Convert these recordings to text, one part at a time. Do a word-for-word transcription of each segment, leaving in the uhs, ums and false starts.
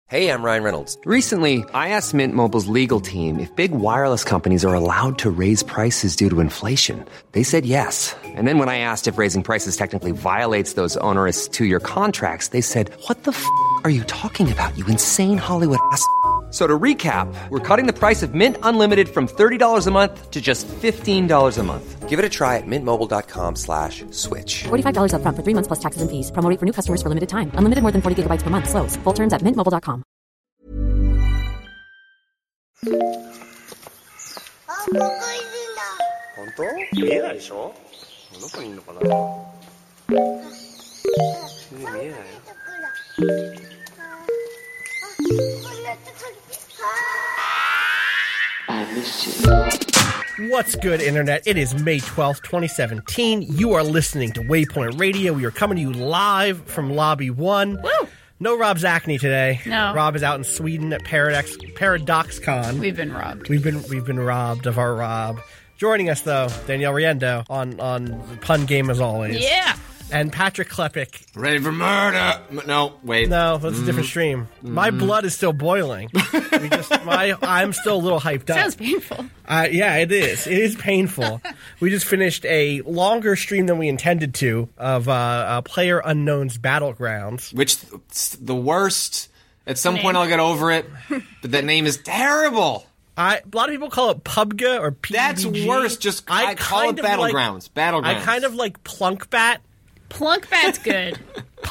Hey, I'm Ryan Reynolds. Recently, I asked Mint Mobile's legal team if big wireless companies are allowed to raise prices due to inflation. They said yes. And then when I asked if raising prices technically violates those onerous two-year contracts, they said, what the f*** are you talking about, you insane Hollywood ass f- So to recap, we're cutting the price of Mint Unlimited from thirty dollars a month to just fifteen dollars a month. Give it a try at mintmobile.com slash switch. forty-five dollars up front for three months plus taxes and fees. Promo rate for new customers for limited time. Unlimited more than forty gigabytes per month. Slows full terms at mint mobile dot com. 本当？見えないでしょ？どこにいるのかな？見えないよ。 What's good, Internet? It is May twelfth, twenty seventeen. You are listening to Waypoint Radio. We are coming to you live from Lobby one. Woo! No Rob Zachney today. No. Rob is out in Sweden at Paradox ParadoxCon. We've been robbed. We've been we've been robbed of our Rob. Joining us, though, Danielle Riendo on, on Pun Game as always. Yeah! And Patrick Klepek. Ready for murder. No, wait. No, that's mm. a different stream. Mm. My blood is still boiling. we just, my, I'm still a little hyped up. Sounds painful. Uh, yeah, it is. It is painful. We just finished a longer stream than we intended to of uh, uh, Player Unknown's Battlegrounds. Which, the worst. At some name. point I'll get over it. But that name is terrible. I, a lot of people call it P U B G or P U B G. That's worse. Just I, I call it Battlegrounds. Like, Battlegrounds. I kind of like Plunkbat. Plunkbat's good.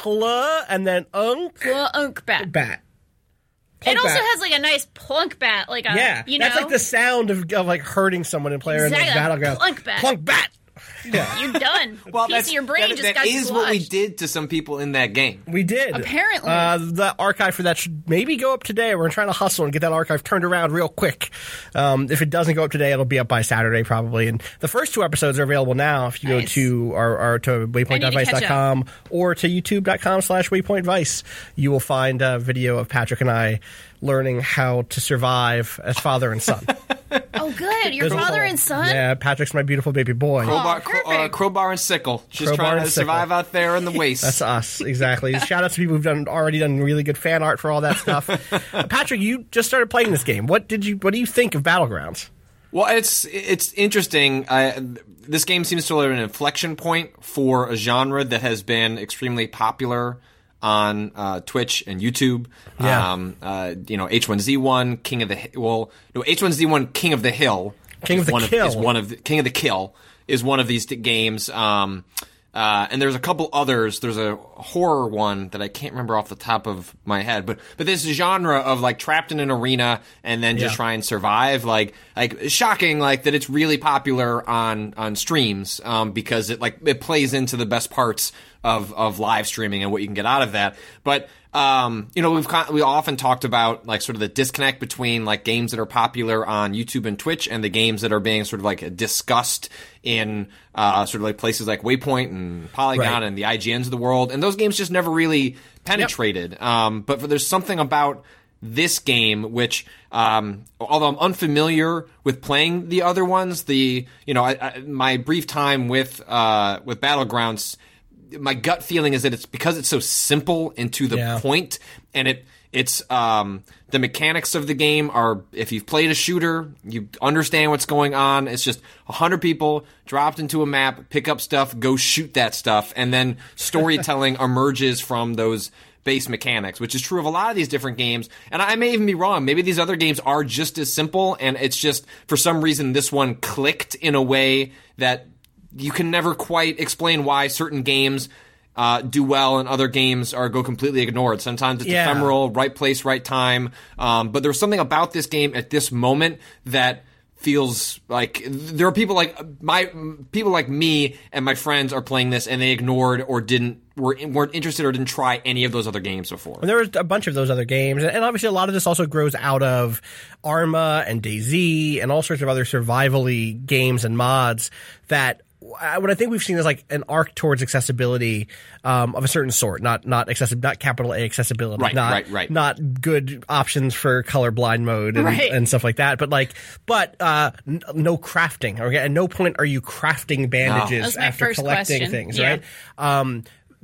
Pla and then unk. Plunkbat. Bat. Plunk it also bat. Has like a nice plunk bat, like a yeah. You know, that's like the sound of, of like hurting someone in Player exactly. in the Battleground. Plunk bat. Plunk bat. Yeah. You're done. Well, a piece of your brain that, just that got is squashed. what we did to some people in that game. We did. Apparently. Uh, the archive for that should maybe go up today. We're trying to hustle and get that archive turned around real quick. Um, if it doesn't go up today, it'll be up by Saturday probably. And the first two episodes are available now if you nice. go to our, our to waypoint dot vice dot com or to youtube dot com slash waypoint vice. You will find a video of Patrick and I learning how to survive as father and son. Oh, good. Your There's father a, and son? Yeah, Patrick's my beautiful baby boy. Crowbar, oh, cro- uh, crowbar and sickle. Just crowbar trying to sickle. survive out there in the waste. That's us, exactly. Shout out to people who've done already done really good fan art for all that stuff. uh, Patrick, you just started playing this game. What did you? What do you think of Battlegrounds? Well, it's it's interesting. Uh, this game seems to have an inflection point for a genre that has been extremely popular on uh, Twitch and YouTube. Yeah. Um, uh, you know, H one Z one, King of the well, no, H one Z one, King of the Hill. King of the one Kill of, is one of the, King of the Kill is one of these games. Um, uh, and there's a couple others. There's a horror one that I can't remember off the top of my head. But but this genre of like trapped in an arena and then just Yeah. try and survive, like like shocking, like that it's really popular on on streams um, because it like it plays into the best parts of of live streaming and what you can get out of that. But um, you know, we've con- we often talked about like sort of the disconnect between like games that are popular on YouTube and Twitch and the games that are being sort of like discussed in uh, sort of like places like Waypoint and Polygon Right. and the I G Ns of the world. And those games just never really penetrated. Yep. Um, but for, there's something about this game which, um, although I'm unfamiliar with playing the other ones, the you know I, I, my brief time with uh, with Battlegrounds, my gut feeling is that it's because it's so simple and to the Yeah. point, and it it's um, the mechanics of the game are, if you've played a shooter, you understand what's going on. It's just a hundred people dropped into a map, pick up stuff, go shoot that stuff, and then storytelling emerges from those base mechanics, which is true of a lot of these different games. And I may even be wrong. Maybe these other games are just as simple, and it's just for some reason this one clicked in a way that you can never quite explain why certain games uh, do well and other games are go completely ignored. Sometimes it's Yeah. ephemeral, right place, right time. Um, but there's something about this game at this moment that feels like there are people like my people like me and my friends are playing this and they ignored or didn't were, weren't interested or didn't try any of those other games before. And there was a bunch of those other games, and obviously a lot of this also grows out of Arma and DayZ and all sorts of other survival-y games and mods that what I think we've seen is like an arc towards accessibility um, of a certain sort, not not accessi- not capital A accessibility, Right, not, right, right. not good options for colorblind mode and, Right. and stuff like that. But like, but uh, n- no crafting. Okay, at no point are you crafting bandages That was my after first collecting question. things, Yeah. right? Um,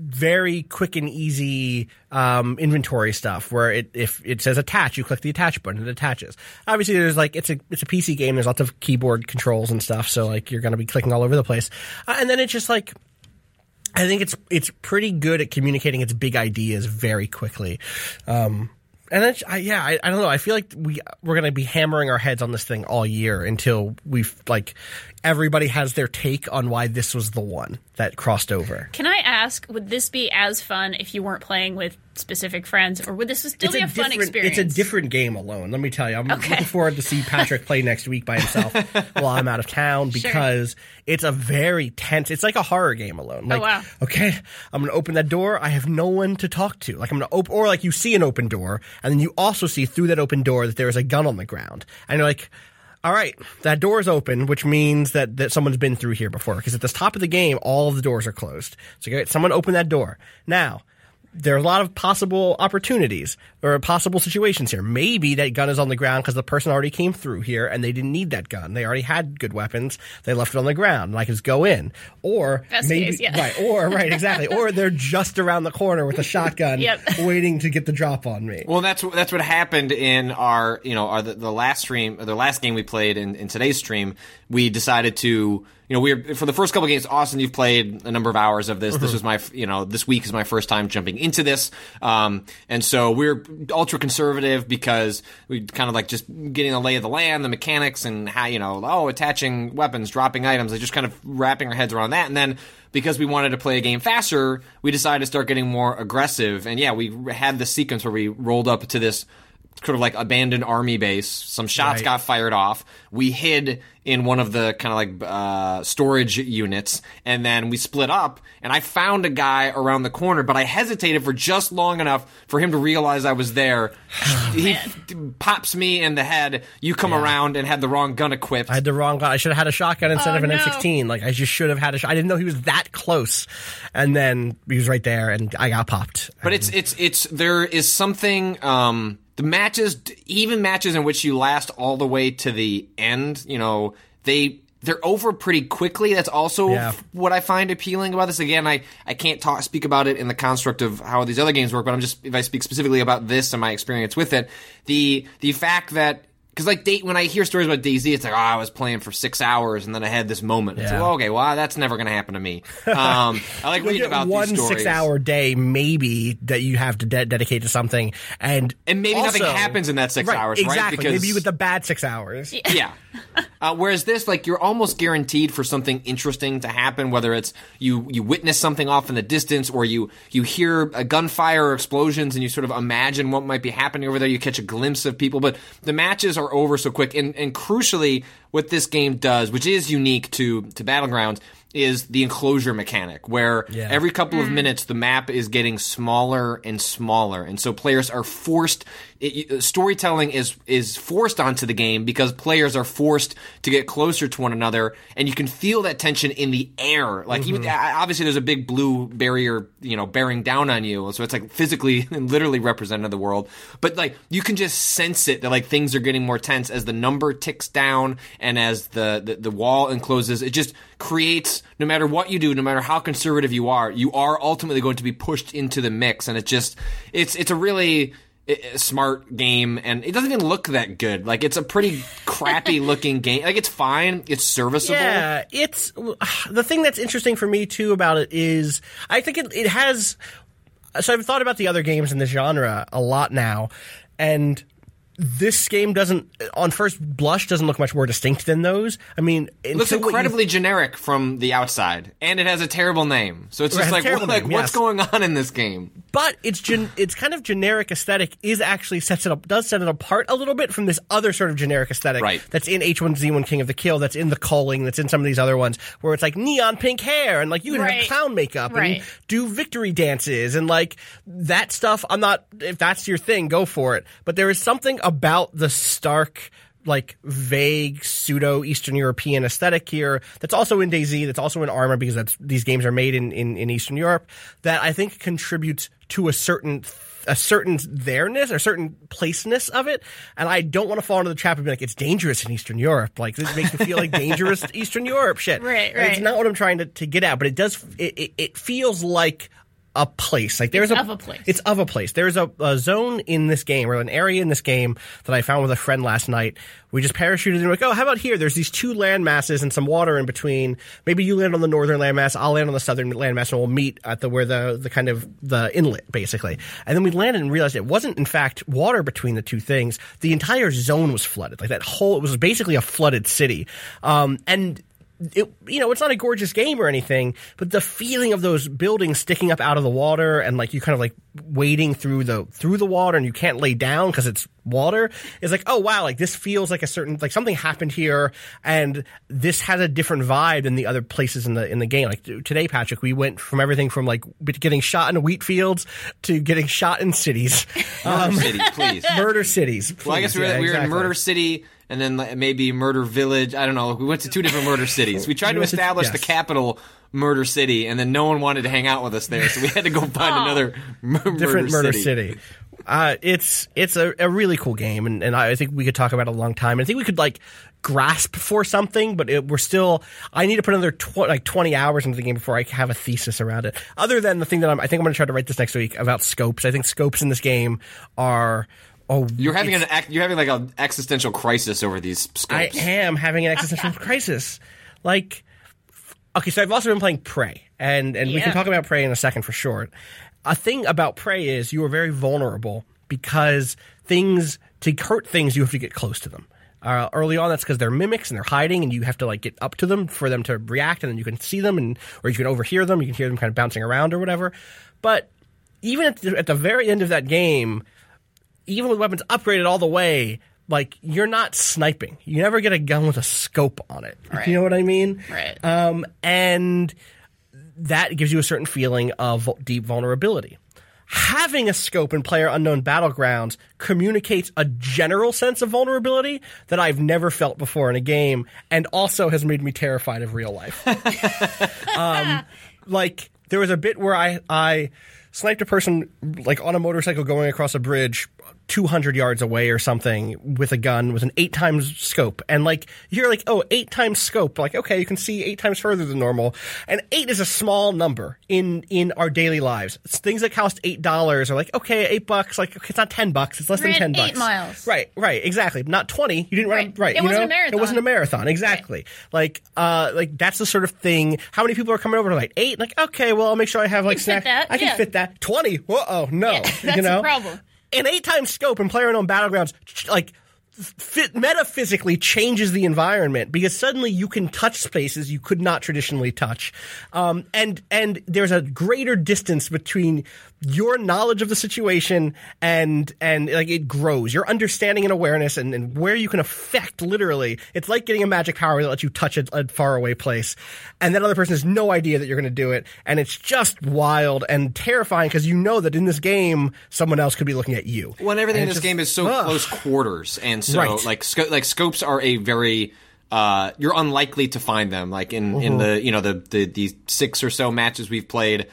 very quick and easy um, inventory stuff where it, if it says attach, you click the attach button, it attaches. Obviously, there's like it's a it's a P C game. There's lots of keyboard controls and stuff, so like you're going to be clicking all over the place. Uh, and then it's just like I think it's it's pretty good at communicating its big ideas very quickly. Um, And it's, I, yeah, I, I don't know. I feel like we we're going to be hammering our heads on this thing all year until we've like everybody has their take on why this was the one that crossed over. Can I ask, would this be as fun if you weren't playing with specific friends, or would this still it's be a, a fun experience? It's a different game alone. Let me tell you, I'm okay. looking forward to see Patrick play next week by himself while I'm out of town because sure. it's a very tense. It's like a horror game alone. Like, oh wow! Okay, I'm going to open that door. I have no one to talk to. Like I'm going to open, or like you see an open door, and then you also see through that open door that there is a gun on the ground, and you're like, all right, that door is open, which means that, that someone's been through here before. Because at the top of the game, all of the doors are closed. So okay, someone opened that door. Now, there are a lot of possible opportunities or possible situations here. Maybe that gun is on the ground because the person already came through here and they didn't need that gun. They already had good weapons. They left it on the ground and I can just go in. Or Best maybe, case, yeah. right, or, right, exactly. Or they're just around the corner with a shotgun yep. waiting to get the drop on me. Well, that's that's what happened in our, you know, our the, the last stream, the last game we played in, in today's stream. We decided to, you know, we're for the first couple of games. Austin, you've played a number of hours of this. Mm-hmm. This was my, you know, this week is my first time jumping into this, um, and so we're ultra conservative because we kind of like just getting the lay of the land, the mechanics, and how, you know, oh, attaching weapons, dropping items, like just kind of wrapping our heads around that, and then. Because we wanted to play a game faster, we decided to start getting more aggressive. And yeah, we had this sequence where we rolled up to this sort of like abandoned army base. Some shots right. got fired off. We hid in one of the kind of like uh, storage units, and then we split up. And I found a guy around the corner, but I hesitated for just long enough for him to realize I was there. Oh, he f- pops me in the head. You come yeah. around and had the wrong gun equipped. I had the wrong gun. I should have had a shotgun instead oh, of an no. M sixteen. Like I just should have had a shot. I didn't know he was that close. And then he was right there, and I got popped. But and, it's it's it's there is something. Um, The matches, even matches in which you last all the way to the end, you know, they they're over pretty quickly. That's also yeah. what I find appealing about this. Again, I, I can't talk speak about it in the construct of how these other games work, but I'm just if I speak specifically about this and my experience with it, the the fact that. Because, like, when I hear stories about DayZ, it's like, oh, I was playing for six hours, and then I had this moment. Yeah. It's like, oh, okay, well, that's never going to happen to me. Um, I like reading about one these stories. six-hour day, maybe, that you have to de- dedicate to something. And and maybe also, nothing happens in that six right, hours, exactly. right? Exactly. Because, maybe you get the bad six hours. Yeah. Uh, whereas this, like, you're almost guaranteed for something interesting to happen, whether it's you, you witness something off in the distance, or you, you hear a gunfire or explosions, and you sort of imagine what might be happening over there. You catch a glimpse of people, but the matches are over so quick. And, and crucially, what this game does, which is unique to, to Battlegrounds, is the enclosure mechanic, where yeah. every couple of minutes the map is getting smaller and smaller, and so players are forced. It, storytelling is is forced onto the game because players are forced to get closer to one another, and you can feel that tension in the air. Like mm-hmm. even, obviously, there's a big blue barrier, you know, bearing down on you, so it's like physically and literally represented the world. But like you can just sense it that like things are getting more tense as the number ticks down and as the the, the wall encloses. It just creates. No matter what you do, no matter how conservative you are, you are ultimately going to be pushed into the mix, and it just it's it's a really a smart game, and it doesn't even look that good. Like it's a pretty crappy looking game. Like it's fine, it's serviceable. Yeah, it's the thing that's interesting for me too about it is I think it it has. So I've thought about the other games in this genre a lot now, and. This game doesn't, on first blush, doesn't look much more distinct than those. I mean, it looks incredibly you, generic from the outside, and it has a terrible name. So it's just like, what, like name, what's yes. going on in this game? But its gen, its kind of generic aesthetic is actually sets it up, does set it apart a little bit from this other sort of generic aesthetic right. that's in H one Z one King of the Kill, that's in The Calling, that's in some of these other ones where it's like neon pink hair and like you can right. have clown makeup right. and do victory dances and like that stuff. I'm not, if that's your thing, go for it. But there is something about the stark, like vague pseudo Eastern European aesthetic here that's also in DayZ, that's also in Arma because that's these games are made in, in, in Eastern Europe, that I think contributes to a certain a certain there-ness or certain placeness of it. And I don't want to fall into the trap of being like, it's dangerous in Eastern Europe. Like, this makes me feel like dangerous Eastern Europe shit. Right, and right. it's not what I'm trying to, to get at, but it does, it, it, it feels like a place. Like there's It's a, of a place. It's of a place. There's a, a zone in this game, or an area in this game that I found with a friend last night. We just parachuted in. We're like, oh, how about here? There's these two land masses and some water in between. Maybe you land on the northern landmass, I'll land on the southern landmass, and we'll meet at the where the the kind of the inlet, basically. And then we landed and realized it wasn't, in fact, water between the two things. The entire zone was flooded. Like that whole, it was basically a flooded city. Um, and It, you know, it's not a gorgeous game or anything, but the feeling of those buildings sticking up out of the water and like you kind of like wading through the through the water and you can't lay down because it's water is like, oh wow, like this feels like a certain, like something happened here, and this has a different vibe than the other places in the in the game. Like today, Patrick, we went from everything from like getting shot in wheat fields to getting shot in cities. Murder Um, City, please. Murder cities. Please. Well, I guess we were, Yeah, we were in exactly. Murder City and then like, maybe Murder Village. I don't know. We went to two different murder cities. We tried We to went to- establish yes. the capital, Murder City, and then no one wanted to hang out with us there, so we had to go find another mur- different Murder, Murder City. City. Uh, it's it's a, a really cool game, and, and I think we could talk about it a long time. I think we could like grasp for something, but it, we're still. I need to put another tw- like twenty hours into the game before I have a thesis around it. Other than the thing that I'm, I think I'm going to try to write this next week about scopes. I think scopes in this game are. Oh, You're having it's- an ac- you're having like an existential crisis over these scopes. I am having an existential crisis. Like, okay, so I've also been playing Prey, and and we can Yeah. talk about Prey in a second for sure. A thing about Prey is you are very vulnerable because things to hurt things you have to get close to them. Uh, early on, that's because they're mimics and they're hiding, and you have to like get up to them for them to react, and then you can see them, and or you can overhear them. You can hear them kind of bouncing around or whatever. But even at the, at the very end of that game, even with weapons upgraded all the way, like you're not sniping. You never get a gun with a scope on it. Right. You know what I mean? Right. Um, and that gives you a certain feeling of deep vulnerability. Having a scope in PlayerUnknown Battlegrounds communicates a general sense of vulnerability that I've never felt before in a game, and also has made me terrified of real life. um, like there was a bit where I I sniped a person like on a motorcycle going across a bridge two hundred yards away or something with a gun with an eight times scope. And like, you're like, oh, eight times scope. Like, okay, you can see eight times further than normal. And eight is a small number in, in our daily lives. It's things that cost eight dollars are like, okay, eight bucks. Like, okay, it's not ten bucks. It's less Ran than ten eight bucks. miles. Right, right, exactly. Not twenty. You didn't run, Right. right. It you wasn't know? a marathon. It wasn't a marathon. Exactly. Like, uh, like that's the sort of thing. How many people are coming over to like eight? Like, okay, well, I'll make sure I have like can fit snack. that, I can yeah. fit that. twenty. Whoa, no. Yeah, that's you know? the problem. An eight times scope in PlayerUnknown Battlegrounds, ch- like, fit, metaphysically changes the environment because suddenly you can touch spaces you could not traditionally touch, um, and and there's a greater distance between your knowledge of the situation and and like it grows. Your understanding and awareness and, and where you can affect. Literally, it's like getting a magic power that lets you touch a, a faraway place, and that other person has no idea that you're going to do it, and it's just wild and terrifying because you know that in this game someone else could be looking at you. Well, and everything And in it's this just- game is so ugh. close quarters, and so Right. like sco- like scopes are a very uh, you're unlikely to find them. Like in, in the you know the, the the six or so matches we've played,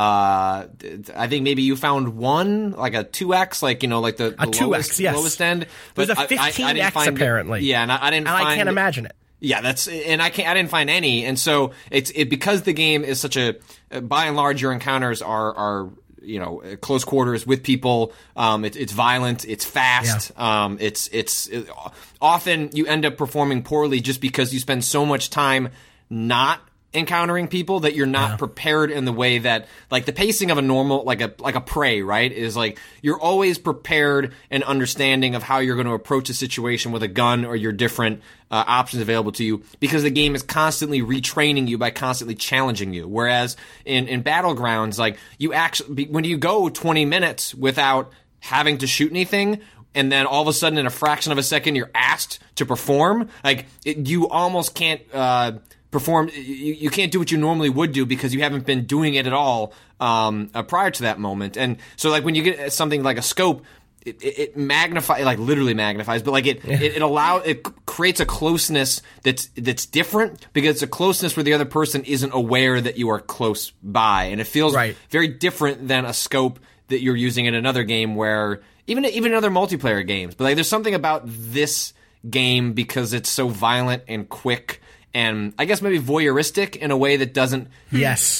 uh, I think maybe you found one like a two X, like you know like the, the A two X, lowest, yes. lowest end. There's But a I- I- I fifteen didn't X find- apparently. Yeah, and I, I didn't. And find, I can't imagine it. Yeah, that's and I can't. I didn't find any, and so it's it because the game is such a. By and large, your encounters are are you know close quarters with people. Um, it, it's violent. It's fast. Um, it's it's it, often you end up performing poorly just because you spend so much time not encountering people that you're not prepared in the way that like the pacing of a normal like a like a Prey, right, is like you're always prepared and understanding of how you're going to approach a situation with a gun or your different uh, options available to you because the game is constantly retraining you by constantly challenging you. Whereas in in Battlegrounds, like you actually when you go twenty minutes without having to shoot anything, and then all of a sudden in a fraction of a second you're asked to perform, like it, you almost can't uh perform you, you can't do what you normally would do because you haven't been doing it at all um uh, prior to that moment. And so like when you get something like a scope, it, it, it magnifies, like literally magnifies, but like it it, it allows it creates a closeness that's that's different because it's a closeness where the other person isn't aware that you are close by, and it feels Right. very different than a scope that you're using in another game where even even in other multiplayer games. But like there's something about this game because it's so violent and quick and I guess maybe voyeuristic in a way that doesn't Yes. like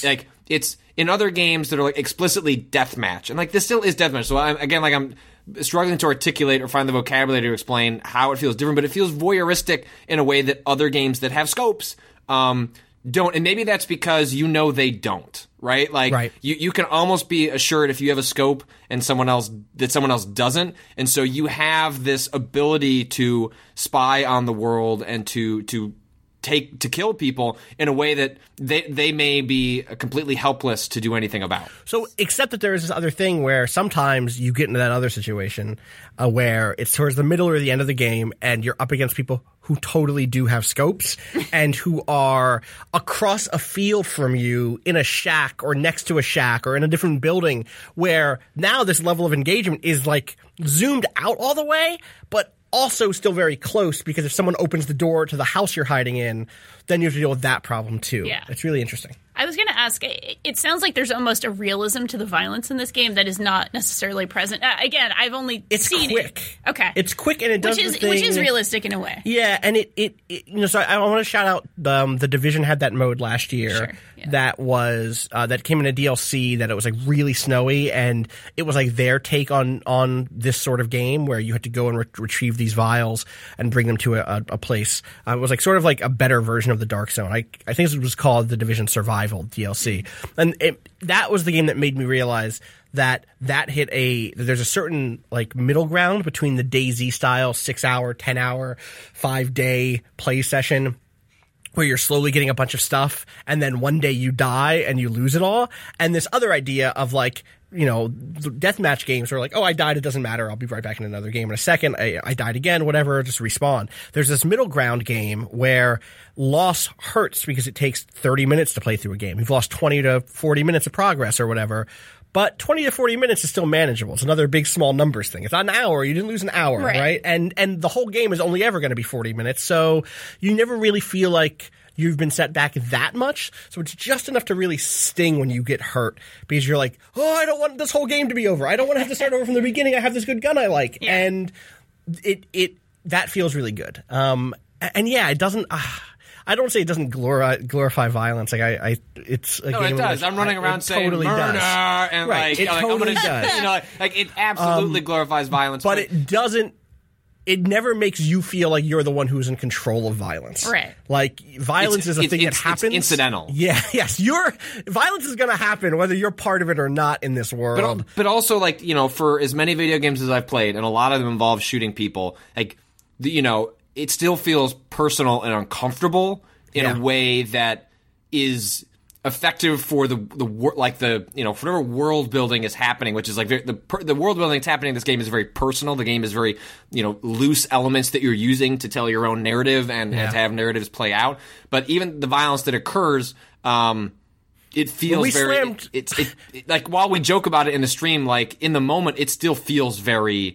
it's in other games that are like explicitly deathmatch, and like this still is deathmatch. So I'm, again, like I'm struggling to articulate or find the vocabulary to explain how it feels different, but it feels voyeuristic in a way that other games that have scopes um, don't. And maybe that's because you know they don't, right? Like right. You, you can almost be assured if you have a scope and someone else that someone else doesn't, and so you have this ability to spy on the world and to to. take to kill people in a way that they they may be completely helpless to do anything about. So, except that there is this other thing where sometimes you get into that other situation uh, where it's towards the middle or the end of the game and you're up against people who totally do have scopes and who are across a field from you in a shack or next to a shack or in a different building, where now this level of engagement is like zoomed out all the way, but also still very close, because if someone opens the door to the house you're hiding in, then you have to deal with that problem too. Yeah. It's really interesting. I was going to ask, it, it sounds like there's almost a realism to the violence in this game that is not necessarily present. Uh, again, I've only it's seen quick. it. Okay. It's quick and it does which is the thing. Which is realistic in a way. Yeah, and it, it, it you know, so I, I want to shout out um, the Division had that mode last year. Sure, yeah. That was uh, that came in a D L C that it was like really snowy, and it was like their take on on this sort of game where you had to go and re- retrieve these vials and bring them to a, a, a place. Uh, it was like sort of like a better version of the Dark Zone. I I think it was called the Division Survival D L C. And it, that was the game that made me realize that that hit a that there's a certain like middle ground between the DayZ style six hour, ten hour, five day play session where you're slowly getting a bunch of stuff and then one day you die and you lose it all, and this other idea of like, you know, deathmatch games are like, oh, I died, it doesn't matter, I'll be right back in another game in a second, I, I died again, whatever, just respawn. There's this middle ground game where loss hurts because it takes thirty minutes to play through a game. You've lost twenty to forty minutes of progress or whatever, but twenty to forty minutes is still manageable. It's another big small numbers thing. It's not an hour, you didn't lose an hour, right? right? And and the whole game is only ever going to be forty minutes, so you never really feel like you've been set back that much. So it's just enough to really sting when you get hurt, because you're like, oh, I don't want this whole game to be over. I don't want to have to start over from the beginning. I have this good gun I like. Yeah. And it it that feels really good. Um, and yeah, it doesn't. Uh, I don't say it doesn't glorify, glorify violence. Like I, I it's a no, game. it does. Which I'm running I, around saying totally murder does. and right. like, it like totally I'm gonna, does. you know, like it absolutely um, glorifies violence. But it doesn't. It never makes you feel like you're the one who's in control of violence. Right. Like, violence it's, is a it's, thing it's, that happens. It's incidental. Yeah, yes. You're, violence is going to happen whether you're part of it or not in this world. But, but also, like, you know, for as many video games as I've played, and a lot of them involve shooting people, like, the, you know, it still feels personal and uncomfortable in yeah. a way that is effective for the the like the you know whatever world building is happening, which is like the the, the world building that's happening in this game is very personal. The game is very, you know, loose elements that you're using to tell your own narrative and, yeah. and to have narratives play out. But even the violence that occurs, um, it feels we very slammed- it, it's it, it, like while we joke about it in the stream, like in the moment, it still feels very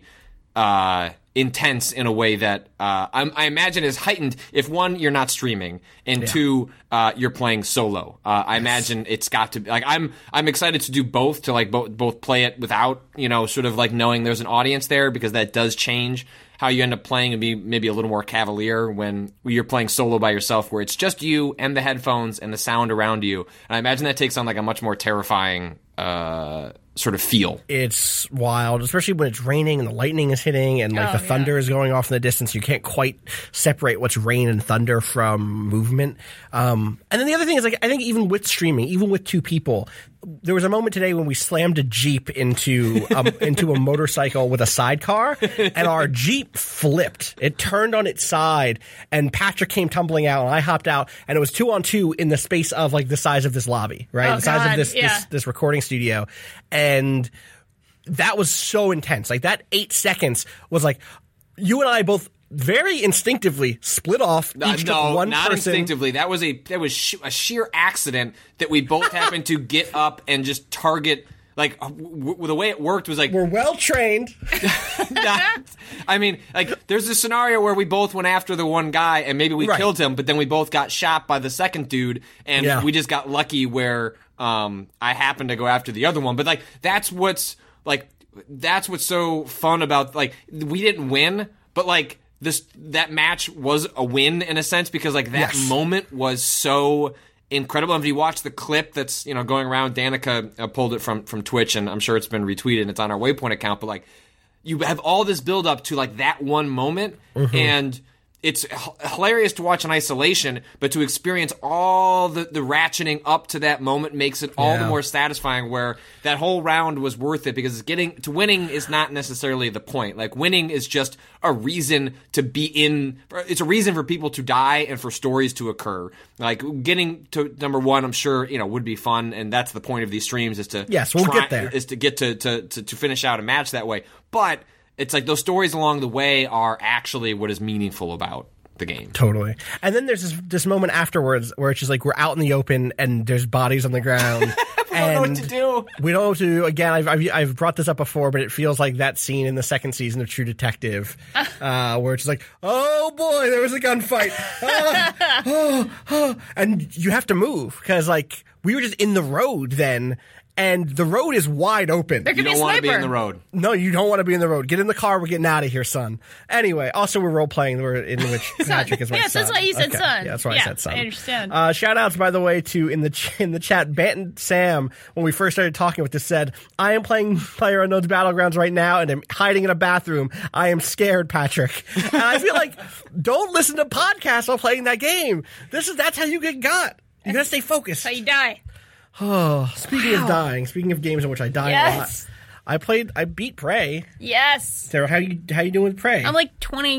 uh, intense in a way that uh, I, I imagine is heightened if, one, you're not streaming, and yeah. two, uh, you're playing solo. Uh, I yes. imagine it's got to be like I'm I'm excited to do both, to like both both play it without, you know, sort of like knowing there's an audience there, because that does change how you end up playing and be maybe a little more cavalier when you're playing solo by yourself, where it's just you and the headphones and the sound around you. And I imagine that takes on like a much more terrifying uh, sort of feel. It's wild, especially when it's raining and the lightning is hitting and like oh, the thunder yeah. is going off in the distance. You can't quite separate what's rain and thunder from movement. Um, and then the other thing is, like, I think even with streaming, even with two people, there was a moment today when we slammed a Jeep into um, into a motorcycle with a sidecar, and our Jeep flipped. It turned on its side, and Patrick came tumbling out, and I hopped out, and it was two on two in the space of like the size of this lobby, right? Oh, the size God, of this, yeah. this this recording studio, and that was so intense. Like, that eight seconds was like, you and I both very instinctively split off. Uh, each no, took one not person. instinctively. That was a that was sh- a sheer accident that we both happened to get up and just target. Like, w- w- the way it worked was like, We're well trained. not, I mean, like, there's a scenario where we both went after the one guy and maybe we Right. killed him, but then we both got shot by the second dude, and Yeah. we just got lucky where um, I happened to go after the other one. But like, that's what's like, that's what's so fun about, like, we didn't win, but like this that match was a win in a sense, because like that Yes. moment was so incredible. And if you watch the clip that's, you know, going around, Danica uh, pulled it from, from Twitch, and I'm sure it's been retweeted and it's on our Waypoint account, but like, you have all this build up to like that one moment, mm-hmm. and it's h- hilarious to watch in isolation, but to experience all the, the ratcheting up to that moment makes it all yeah. the more satisfying, where that whole round was worth it, because getting to winning is not necessarily the point. Like, winning is just a reason to be in, it's a reason for people to die and for stories to occur. Like, getting to number one, I'm sure, you know, would be fun, and that's the point of these streams, is to yes, we'll try, get there. is to get to, to, to, to finish out a match that way. But it's like those stories along the way are actually what is meaningful about the game. Totally. And then there's this, this moment afterwards where it's just like we're out in the open and there's bodies on the ground. we don't know what to do. We don't know what to do. Again, I've, I've, I've brought this up before, but it feels like that scene in the second season of True Detective uh, where it's just like, oh boy, there was a gunfight. Ah, oh, oh. And you have to move because like we were just in the road then. And the road is wide open. There could you be don't a want to sniper. be in the road. No, you don't want to be in the road. Get in the car. We're getting out of here, son. Anyway, also we're role playing. We're in which Patrick is my yes, son. that's why he said okay. son. Yeah, that's why yeah, I said son. I understand. Uh, shout outs, by the way, to in the ch- in the chat. Banton Sam, when we first started talking with this, said, "I am playing PlayerUnknown's Battlegrounds right now, and I'm hiding in a bathroom. I am scared, Patrick." And I feel like don't listen to podcasts while playing that game. This is that's how you get got. You gotta stay focused. That's how you die. Oh, speaking wow. of dying, speaking of games in which I die yes. a lot, I played, I beat Prey. Yes. Sarah, how you how you doing with Prey? I'm like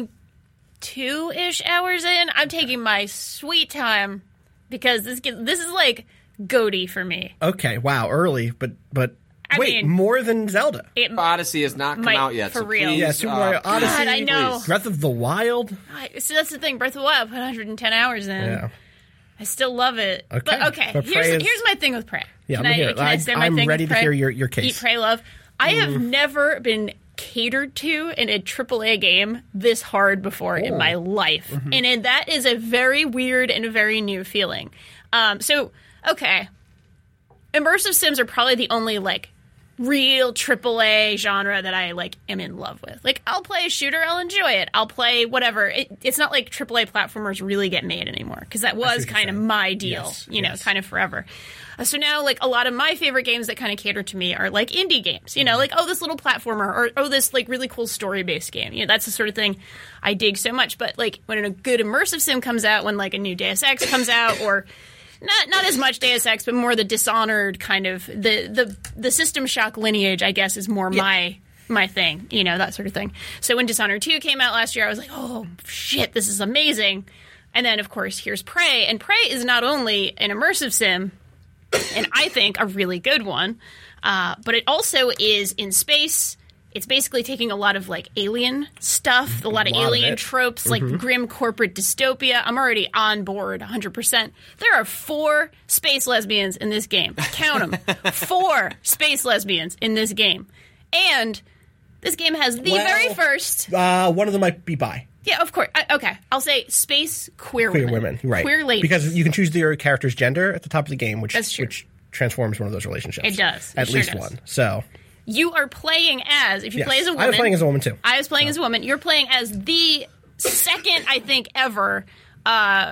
twenty-two-ish hours in. I'm taking my sweet time because this this is like goaty for me. Okay, wow, early, but but I wait, mean, more than Zelda. It, Odyssey has not come might, out yet. for so real. Please, Yeah, Super Mario uh, Odyssey. God, I know. Breath of the Wild. I, so that's the thing. Breath of the Wild, I put one hundred ten hours in. Yeah. I still love it. Okay. But okay, But here's, Prey is- here's my thing with Prey. Yeah, can let me I, hear it. can I I- say my I'm thing ready with to Prey? hear your- your case. Eat, Pray, Love. I have never been catered to in a triple A game this hard before in my life. Mm-hmm. And it, that is a very weird and a very new feeling. Um, so, okay. Immersive sims are probably the only, like, real triple A genre that I, like, am in love with. Like, I'll play a shooter, I'll enjoy it. I'll play whatever. It, it's not like triple A platformers really get made anymore, because that was kind of my deal, Yes, you know, yes. kind of forever. Uh, so now, like, a lot of my favorite games that kind of cater to me are, like, indie games. You know, like, oh, this little platformer, or, oh, this, like, really cool story-based game. You know, that's the sort of thing I dig so much. But, like, when a good immersive sim comes out, when, like, a new Deus Ex comes out, or not not as much Deus Ex, but more the Dishonored kind of, the the, the System Shock lineage, I guess, is more yeah. my my thing, you know, that sort of thing. So when Dishonored two came out last year, I was like, oh, shit, this is amazing. And then, of course, here's Prey. And Prey is not only an immersive sim, and I think a really good one, uh, but it also is in space. It's basically taking a lot of, like, alien stuff, a lot of A lot alien of it. tropes, like Mm-hmm. grim corporate dystopia. I'm already on board one hundred percent. There are four space lesbians in this game. Count them. Four space lesbians in this game. And this game has the Well, very first... Uh, one of them might be bi. Yeah, of course. I, okay, I'll say space queer, Queer women. women, right. Queer ladies. Because you can choose your character's gender at the top of the game, which, That's true. which transforms one of those relationships. It does. It At sure least does. one. So... You are playing as, if you Yes. play as a woman... I was playing as a woman, too. I was playing as a woman. You're playing as the second, I think, ever uh,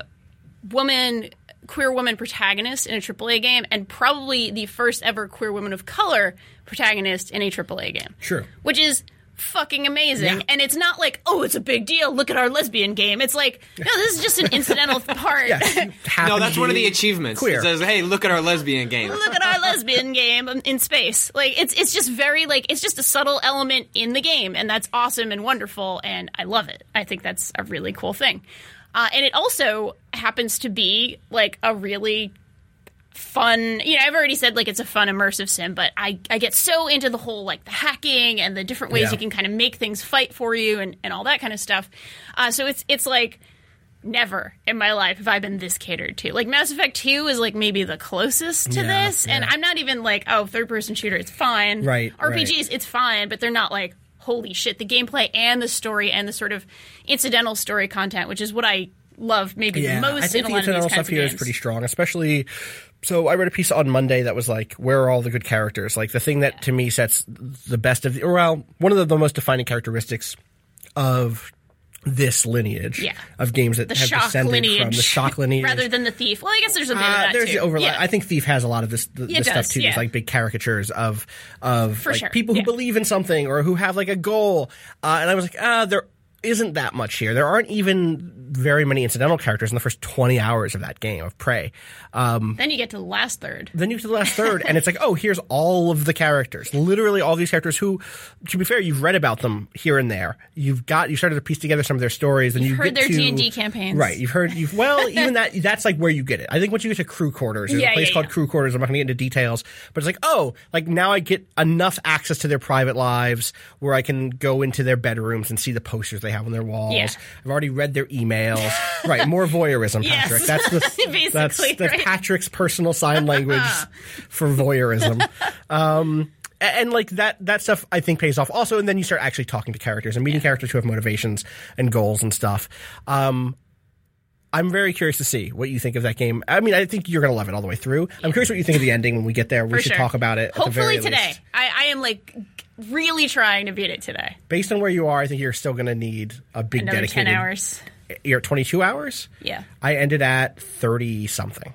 woman, queer woman protagonist in a triple A game, and probably the first ever queer woman of color protagonist in a triple A game. Sure. Which is fucking amazing. Yeah. And it's not like, oh, it's a big deal, look at our lesbian game. It's like, no, this is just an incidental part. Yes, you happen No, that's to one of be the achievements. Queer. It says, hey, look at our lesbian game. Look at our lesbian game in space. Like, it's it's just very, like, it's just a subtle element in the game, and that's awesome and wonderful, and I love it. I think that's a really cool thing. Uh, and it also happens to be, like, a really fun, you know, I've already said, like, it's a fun immersive sim, but I, I get so into the whole, like, the hacking and the different ways Yeah. you can kind of make things fight for you and, and all that kind of stuff. Uh, so it's it's like, never in my life have I been this catered to. Like, Mass Effect two is, like, maybe the closest to Yeah, this, and yeah. I'm not even like, oh, third-person shooter, it's fine. Right, R P Gs, right. it's fine, but they're not like, holy shit, the gameplay and the story and the sort of incidental story content, which is what I love maybe Yeah, the most I think in a the lot of these incidental kinds stuff of here games. is pretty strong, especially. So I read a piece on Monday that was like, where are all the good characters? Like the thing that to me sets the best of, the, or well, one of the, the most defining characteristics of this lineage Yeah. of games that The have shock descended lineage. from the shock lineage. Rather than the Thief. Well, I guess there's a bit Uh, of that there's too. the overlap. Yeah. I think Thief has a lot of this, th- Yeah, this it stuff does, too. yeah. There's like big caricatures of of For like, sure, people who yeah. believe in something or who have like a goal. Uh, and I was like, ah, there isn't that much here. There aren't even very many incidental characters in the first twenty hours of that game of Prey. Um, Then you get to the last third. then you get to the last third, and it's like, oh, here's all of the characters. Literally all these characters who, to be fair, you've read about them here and there. You've got, you started to piece together some of their stories. And You've you heard get their to, D and D campaigns. Right. You've heard, you've, well, even that, that's like where you get it. I think once you get to Crew Quarters, there's Yeah, a place yeah, called yeah. Crew Quarters. I'm not going to get into details, but it's like, oh, like now I get enough access to their private lives where I can go into their bedrooms and see the posters they have on their walls. Yeah. I've already read their emails. Right. More voyeurism, Yes. Patrick. That's the, Basically, that's, that's right? Patrick's personal sign language for voyeurism. Um, and, and like that, that stuff I think pays off also. And then you start actually talking to characters and meeting characters who have motivations and goals and stuff. Um, I'm very curious to see what you think of that game. I mean, I think you're going to love it all the way through. I'm curious what you think of the ending when we get there. We For should sure. talk about it. At the Hopefully very today. least. I, I am like really trying to beat it today. Based on where you are, I think you're still going to need a big Another dedicated. ten hours. You're at twenty-two hours? Yeah. I ended at thirty something.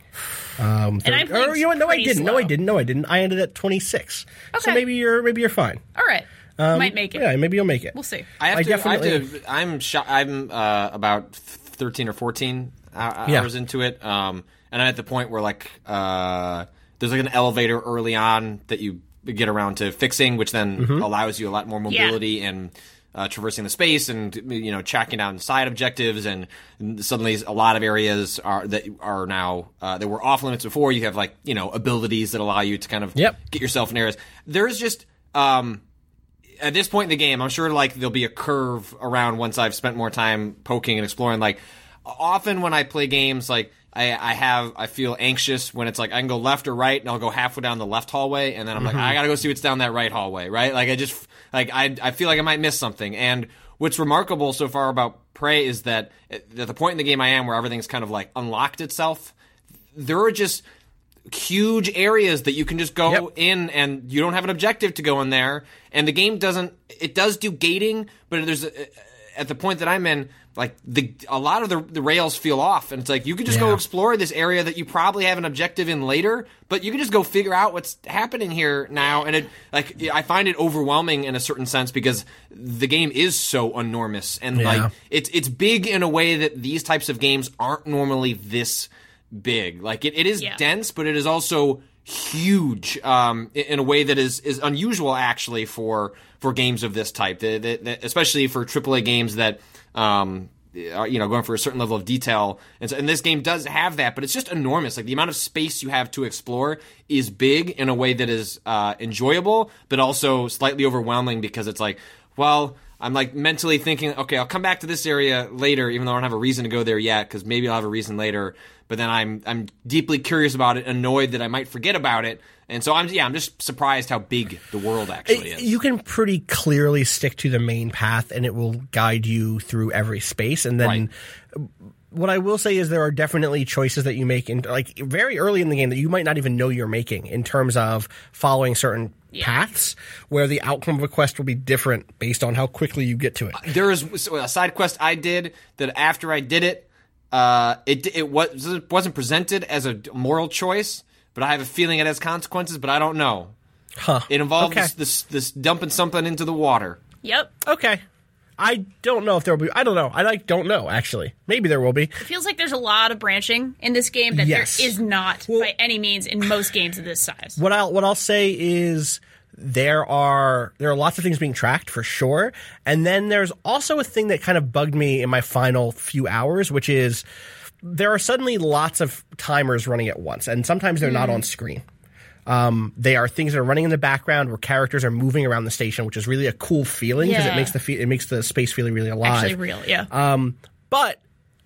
Um, And I thirty played or, you know what? No, I pretty didn't. No, slow. I didn't. No, I didn't. I ended at twenty-six. So Okay. maybe you're maybe you're fine. All right. Might make it. Yeah, maybe you'll make it. We'll see. I have I to. I have definitely- to. I'm. Sho- I'm uh, about thirteen or fourteen uh, Yeah. hours into it, um, and I'm at the point where like uh, there's like an elevator early on that you get around to fixing, which then Mm-hmm. allows you a lot more mobility and. Uh, traversing the space and you know tracking down side objectives, and suddenly a lot of areas are that are now uh, that were off limits before. You have like you know abilities that allow you to kind of Yep. get yourself in areas. There is just um, at this point in the game, I'm sure like there'll be a curve around once I've spent more time poking and exploring. Like often when I play games, like I, I have I feel anxious when it's like I can go left or right, and I'll go halfway down the left hallway, and then I'm like I gotta go see what's down that right hallway, right? Like I just like I I feel like I might miss something. And what's remarkable so far about Prey is that at the point in the game I am where everything's kind of like unlocked itself, there are just huge areas that you can just go Yep. in, and you don't have an objective to go in there, and the game doesn't it does do gating, but there's a, at the point that I'm in, like the a lot of the, the rails feel off, and it's like you could just go Yeah. explore this area that you probably have an objective in later, but you can just go figure out what's happening here now. And it like I find it overwhelming in a certain sense because the game is so enormous, and Yeah. like it's it's big in a way that these types of games aren't normally this big. Like it, it is Yeah. dense, but it is also huge um, in in a way that is is unusual actually for for games of this type, the, the, the, especially for triple A games that um, are, you know going for a certain level of detail. And, so, and this game does have that, but it's just enormous. Like the amount of space you have to explore is big in a way that is uh, enjoyable, but also slightly overwhelming because it's like, well. I'm like mentally thinking, okay, I'll come back to this area later, even though I don't have a reason to go there yet, because maybe I'll have a reason later. But then I'm I'm deeply curious about it, annoyed that I might forget about it, and so I'm yeah, I'm just surprised how big the world actually is. You can pretty clearly stick to the main path, and it will guide you through every space. And then, Right. what I will say is there are definitely choices that you make in like very early in the game that you might not even know you're making in terms of following certain Yeah. paths, where the outcome of a quest will be different based on how quickly you get to it. There is so a side quest I did that after I did it, uh, it it was it wasn't presented as a moral choice, but I have a feeling it has consequences, but I don't know. Huh. It involves Okay. this, this this dumping something into the water. Yep. Okay. I don't know if there will be. I don't know. I like don't know actually. Maybe there will be. It feels like there's a lot of branching in this game that Yes. there is not Well- by any means in most games of this size. What I'll what I'll say is there are there are lots of things being tracked for sure, and then there's also a thing that kind of bugged me in my final few hours, which is there are suddenly lots of timers running at once, and sometimes they're not on screen. Um, they are things that are running in the background where characters are moving around the station, which is really a cool feeling because it Yeah. makes the fe- it makes the space feel really alive. Actually real, yeah. Um, but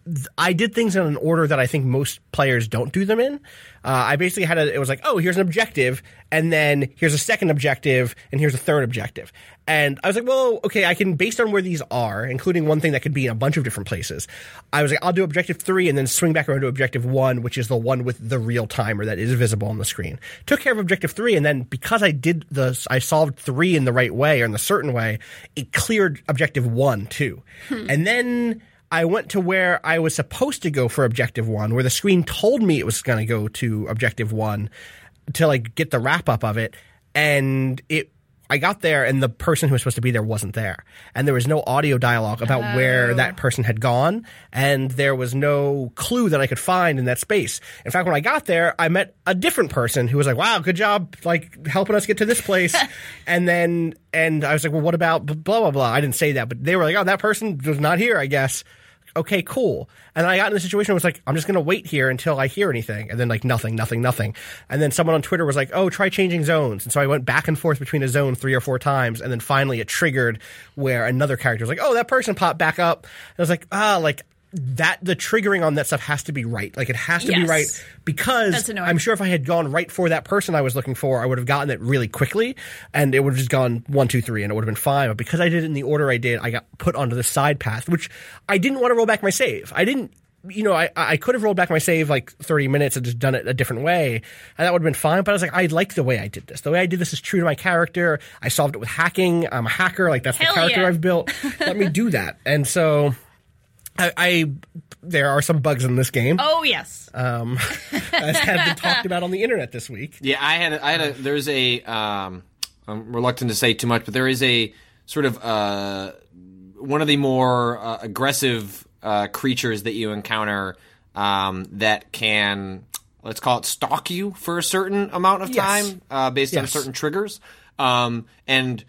I did things in an order that I think most players don't do them in. Uh, I basically had a, it was like, oh, here's an objective, and then here's a second objective, and here's a third objective. And I was like, well, okay, I can, based on where these are, including one thing that could be in a bunch of different places, I was like, I'll do objective three and then swing back around to objective one, which is the one with the real timer that is visible on the screen. Took care of objective three, and then because I did the, I solved three in the right way or in the certain way, it cleared objective one too. Hmm. And then I went to where I was supposed to go for objective one, where the screen told me it was going to go to objective one to like get the wrap up of it. And it, I got there and the person who was supposed to be there wasn't there. And there was no audio dialogue about oh. where that person had gone. And there was no clue that I could find in that space. In fact, when I got there, I met a different person who was like, wow, good job, like helping us get to this place. and then, and I was like, well, what about blah, blah, blah. I didn't say that, but they were like, oh, that person was not here, I guess. Okay, cool. And I got in a situation where it was like, I'm just going to wait here until I hear anything. And then like nothing, nothing, nothing. And then someone on Twitter was like, oh, try changing zones. And so I went back and forth between a zone three or four times. And then finally it triggered where another character was like, oh, that person popped back up. And I was like, ah, like that, the triggering on that stuff has to be right. Like it has to yes. be right because I'm sure if I had gone right for that person I was looking for, I would have gotten it really quickly and it would have just gone one, two, three and it would have been fine. But because I did it in the order I did, I got put onto the side path, which I didn't want to roll back my save. I didn't, you know, I, I could have rolled back my save like thirty minutes and just done it a different way and that would have been fine. But I was like, I like the way I did this. The way I did this is true to my character. I solved it with hacking. I'm a hacker. Like that's Hell the character yeah. I've built. Let me do that. And so I, I there are some bugs in this game. Oh yes, um, as have been talked about on the internet this week. Yeah, I had, a, I had a. There's a. Um, I'm reluctant to say too much, but there is a sort of uh, one of the more uh, aggressive uh, creatures that you encounter um, that can, let's call it, stalk you for a certain amount of time yes. uh, based yes. on certain triggers, um, and.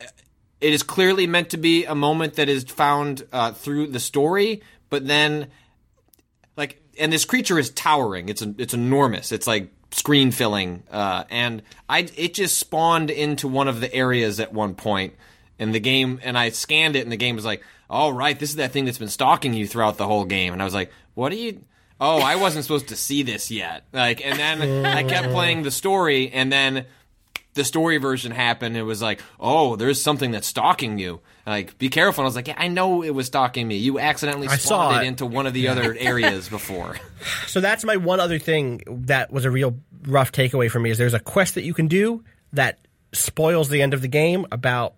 It is clearly meant to be a moment that is found uh, through the story, but then, like, and this creature is towering. It's a, it's enormous. It's like screen filling, uh, and I it just spawned into one of the areas at one point in the game, and I scanned it, and the game was like, "All right, this is that thing that's been stalking you throughout the whole game," and I was like, "What are you?" Oh, I wasn't supposed to see this yet. Like, and then I kept playing the story, and then. The story version happened. It was like, oh, there's something that's stalking you. Like, be careful. And I was like, yeah, I know it was stalking me. You accidentally I spawned saw it it into one of the other areas before. So that's my one other thing that was a real rough takeaway for me is there's a quest that you can do that spoils the end of the game about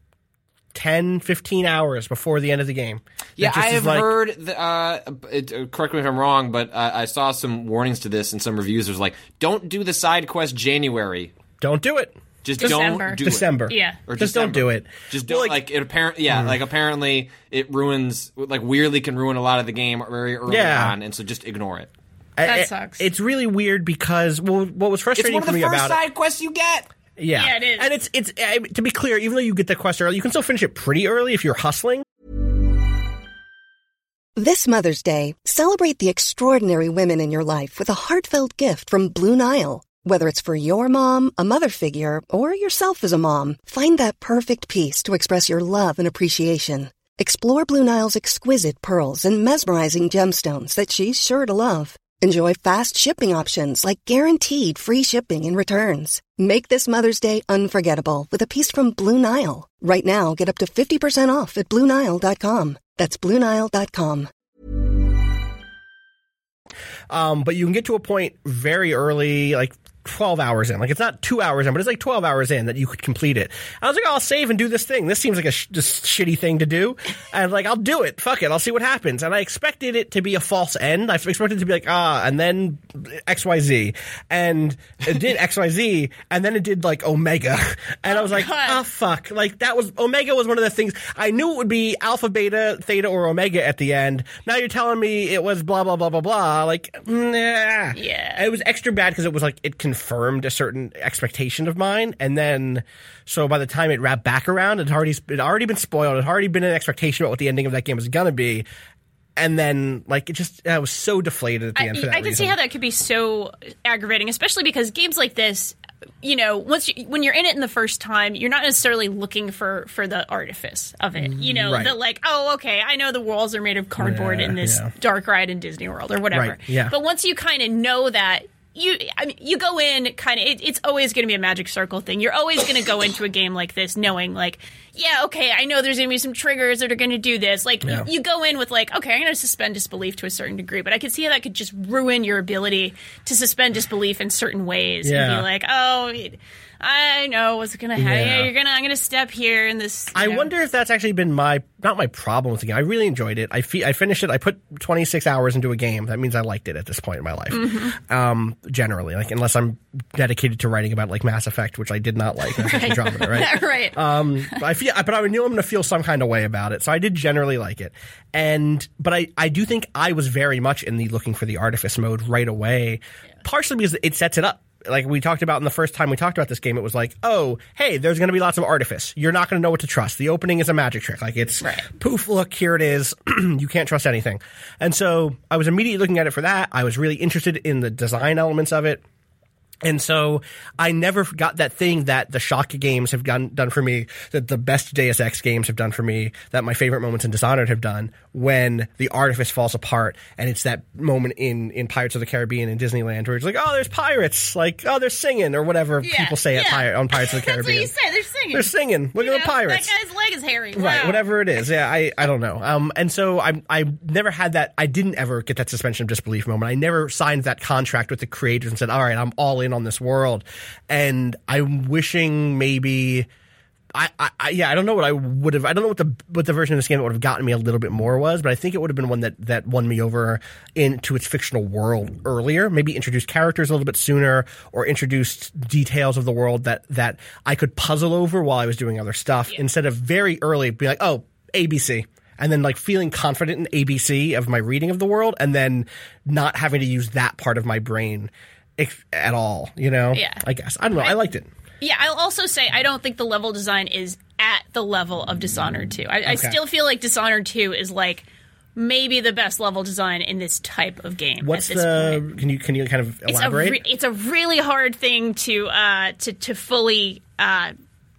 ten, fifteen hours before the end of the game. Yeah, I have like, heard, the, uh, it, correct me if I'm wrong, but uh, I saw some warnings to this in some reviews. It was like, don't do the side quest January. Don't do it. Just December. don't do December. it. Yeah. Or just December. don't do it. Just don't, well, like, like, it apparent, yeah, mm. like, apparently it ruins, like, weirdly can ruin a lot of the game very early yeah. on, and so just ignore it. That it, sucks. It's really weird because, well, what was frustrating it's for one of me the first about side it. quests you get. Yeah. Yeah, it is. And it's, it's, uh, to be clear, even though you get the quest early, you can still finish it pretty early if you're hustling. This Mother's Day, celebrate the extraordinary women in your life with a heartfelt gift from Blue Nile. Whether it's for your mom, a mother figure, or yourself as a mom, find that perfect piece to express your love and appreciation. Explore Blue Nile's exquisite pearls and mesmerizing gemstones that she's sure to love. Enjoy fast shipping options like guaranteed free shipping and returns. Make this Mother's Day unforgettable with a piece from Blue Nile. Right now, get up to fifty percent off at Blue Nile dot com. That's Blue Nile dot com. Um, but you can get to a point very early, like twelve hours in. Like, it's not two hours in, but it's like twelve hours in that you could complete it. I was like, oh, I'll save and do this thing. This seems like a sh- just shitty thing to do. And like, I'll do it. Fuck it. I'll see what happens. And I expected it to be a false end. I expected it to be like, ah, and then X Y Z. And it did X Y Z, and then it did like Omega. And I was like, ah, oh, fuck. Like, that was, Omega was one of the things, I knew it would be Alpha, Beta, Theta, or Omega at the end. Now you're telling me it was blah, blah, blah, blah, blah. Like, nah. Yeah. It was extra bad because it was like, it confirmed a certain expectation of mine, and then so by the time it wrapped back around, it had already it already been spoiled. It had already been an expectation about what the ending of that game was gonna be, and then like it just I was so deflated at the I, end for that I can reason. see how that could be so aggravating, especially because games like this you know, once you, when you're in it in the first time, you're not necessarily looking for, for the artifice of it. You know, Right. the like, oh, okay, I know the walls are made of cardboard Yeah, in this yeah. dark ride in Disney World or whatever. Right, yeah. But once you kind of know that, you I mean, you go in kind of, it, it's always going to be a magic circle thing. You're always going to go into a game like this knowing, like, yeah, okay, I know there's going to be some triggers that are going to do this. Like, Yeah. you go in with, like, okay, I'm going to suspend disbelief to a certain degree, but I could see how that could just ruin your ability to suspend disbelief in certain ways and Yeah. be like, oh, I know what's going to happen. Yeah. Yeah, you're gonna, I'm going to step here in this. you I know. wonder if that's actually been my not my problem with the game. I really enjoyed it. I fe- I finished it. I put twenty-six hours into a game. That means I liked it at this point in my life. Mm-hmm. Um, generally, like unless I'm dedicated to writing about like Mass Effect, which I did not like. Mass Effect Andromeda, right? right. Um, but I feel, but I knew I'm going to feel some kind of way about it, so I did generally like it. And but I, I do think I was very much in the looking for the artifice mode right away, partially because it sets it up. Like we talked about in the first time we talked about this game, it was like, oh, hey, there's going to be lots of artifice. You're not going to know what to trust. The opening is a magic trick. Like it's Right. poof, look, here it is. You can't trust anything. And so I was immediately looking at it for that. I was really interested in the design elements of it. And so I never got that thing that the Shock games have done, done for me, that the best Deus Ex games have done for me, that my favorite moments in Dishonored have done, when the artifice falls apart and it's that moment in, in Pirates of the Caribbean in Disneyland where it's like, oh, there's pirates, like, oh, they're singing, or whatever Yeah, people say at yeah. Pir- on Pirates of the That's what Caribbean. you say. They're singing. They're singing. Look You at know, the pirates. That guy's leg is hairy. Right, Wow. whatever it is. Yeah, I, I don't know. Um, and so I I never had that. I didn't ever get that suspension of disbelief moment. I never signed that contract with the creators and said, all right, I'm all in on this world. And I'm wishing maybe. I, I, I yeah, I don't know what I would have. I don't know what the what the version of this game that would have gotten me a little bit more was, but I think it would have been one that, that won me over into its fictional world earlier. Maybe introduced characters a little bit sooner, or introduced details of the world that that I could puzzle over while I was doing other stuff, instead of very early being like, oh, A B C. And then like feeling confident in A B C of my reading of the world, and then not having to use that part of my brain if, at all. You know? Yeah. I guess I don't know. I, I liked it. Yeah, I'll also say I don't think the level design is at the level of Dishonored two. I, I Okay. still feel like Dishonored two is like maybe the best level design in this type of game. What's at this the? point. Can you can you kind of It's a elaborate? re- it's a really hard thing to uh, to to fully uh,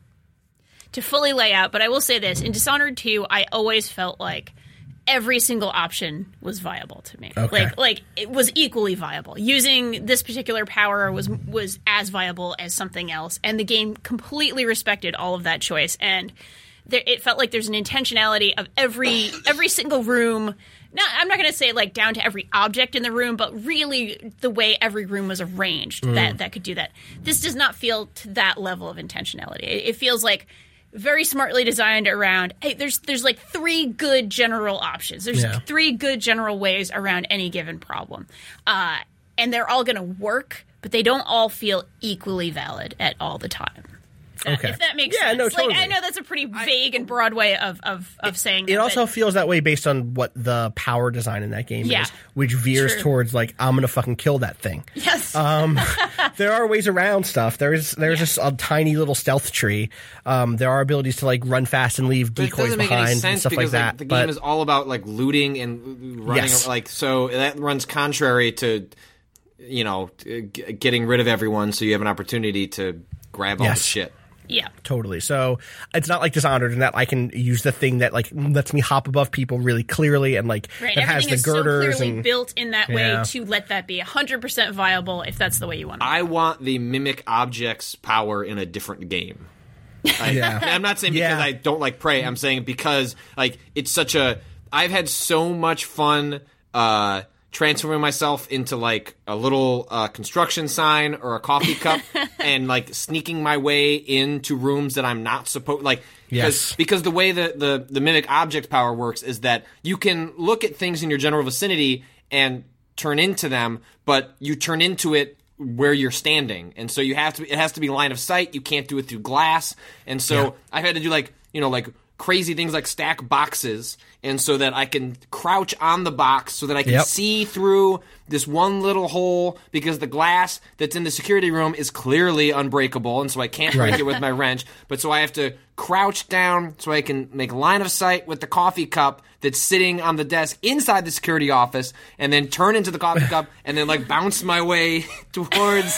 to fully lay out. But I will say this: in Dishonored two, I always felt like every single option was viable to me. Okay. Like like it was equally viable. Using this particular power was was as viable as something else, and the game completely respected all of that choice. And there, it felt like there's an intentionality of every every single room. Not, I'm not going to say like down to every object in the room, but really the way every room was arranged that that could do that. This does not feel to that level of intentionality. It, it feels like very smartly designed around, hey, there's there's like three good general options. There's Yeah. three good general ways around any given problem. Uh, and they're all going to work, but they don't all feel equally valid at all the time. If that, Okay. if that makes Yeah, sense. no, Like, totally. I know that's a pretty vague and broad way of, of, of saying that. It also but- feels that way based on what the power design in that game Yeah. is, which veers True. towards like, I'm gonna fucking kill that thing. Yes. Um, there are ways around stuff. There's there's just a tiny little stealth tree. Um, there are abilities to like run fast and leave But it decoys doesn't make behind any and sense stuff because like that. the but game is all about like looting and running. Yes. Like so that runs contrary to you know g- getting rid of everyone, so you have an opportunity to grab all Yes. the shit. yeah. Totally. So it's not like Dishonored in that I can use the thing that like lets me hop above people really clearly and like Right. that has Everything the is so girders clearly and built in that way Yeah. to let that be one hundred percent viable if that's the way you want it. I want the mimic objects power in a different game. I, Yeah. I'm not saying because Yeah. I don't like Prey. I'm saying because like it's such a. I've had so much fun uh, transforming myself into like a little uh, construction sign or a coffee cup and like sneaking my way into rooms that I'm not supposed like. Yes. Because, because the way the, the, the mimic object power works is that you can look at things in your general vicinity and turn into them, but you turn into it where you're standing. And so you have to, it has to be line of sight. You can't do it through glass. And so Yeah. I've had to do like, you know, like crazy things like stack boxes. And so that I can crouch on the box so that I can Yep. see through this one little hole because the glass that's in the security room is clearly unbreakable. And so I can't break Right. it with my wrench. But so I have to crouch down so I can make line of sight with the coffee cup that's sitting on the desk inside the security office and then turn into the coffee cup and then like bounce my way towards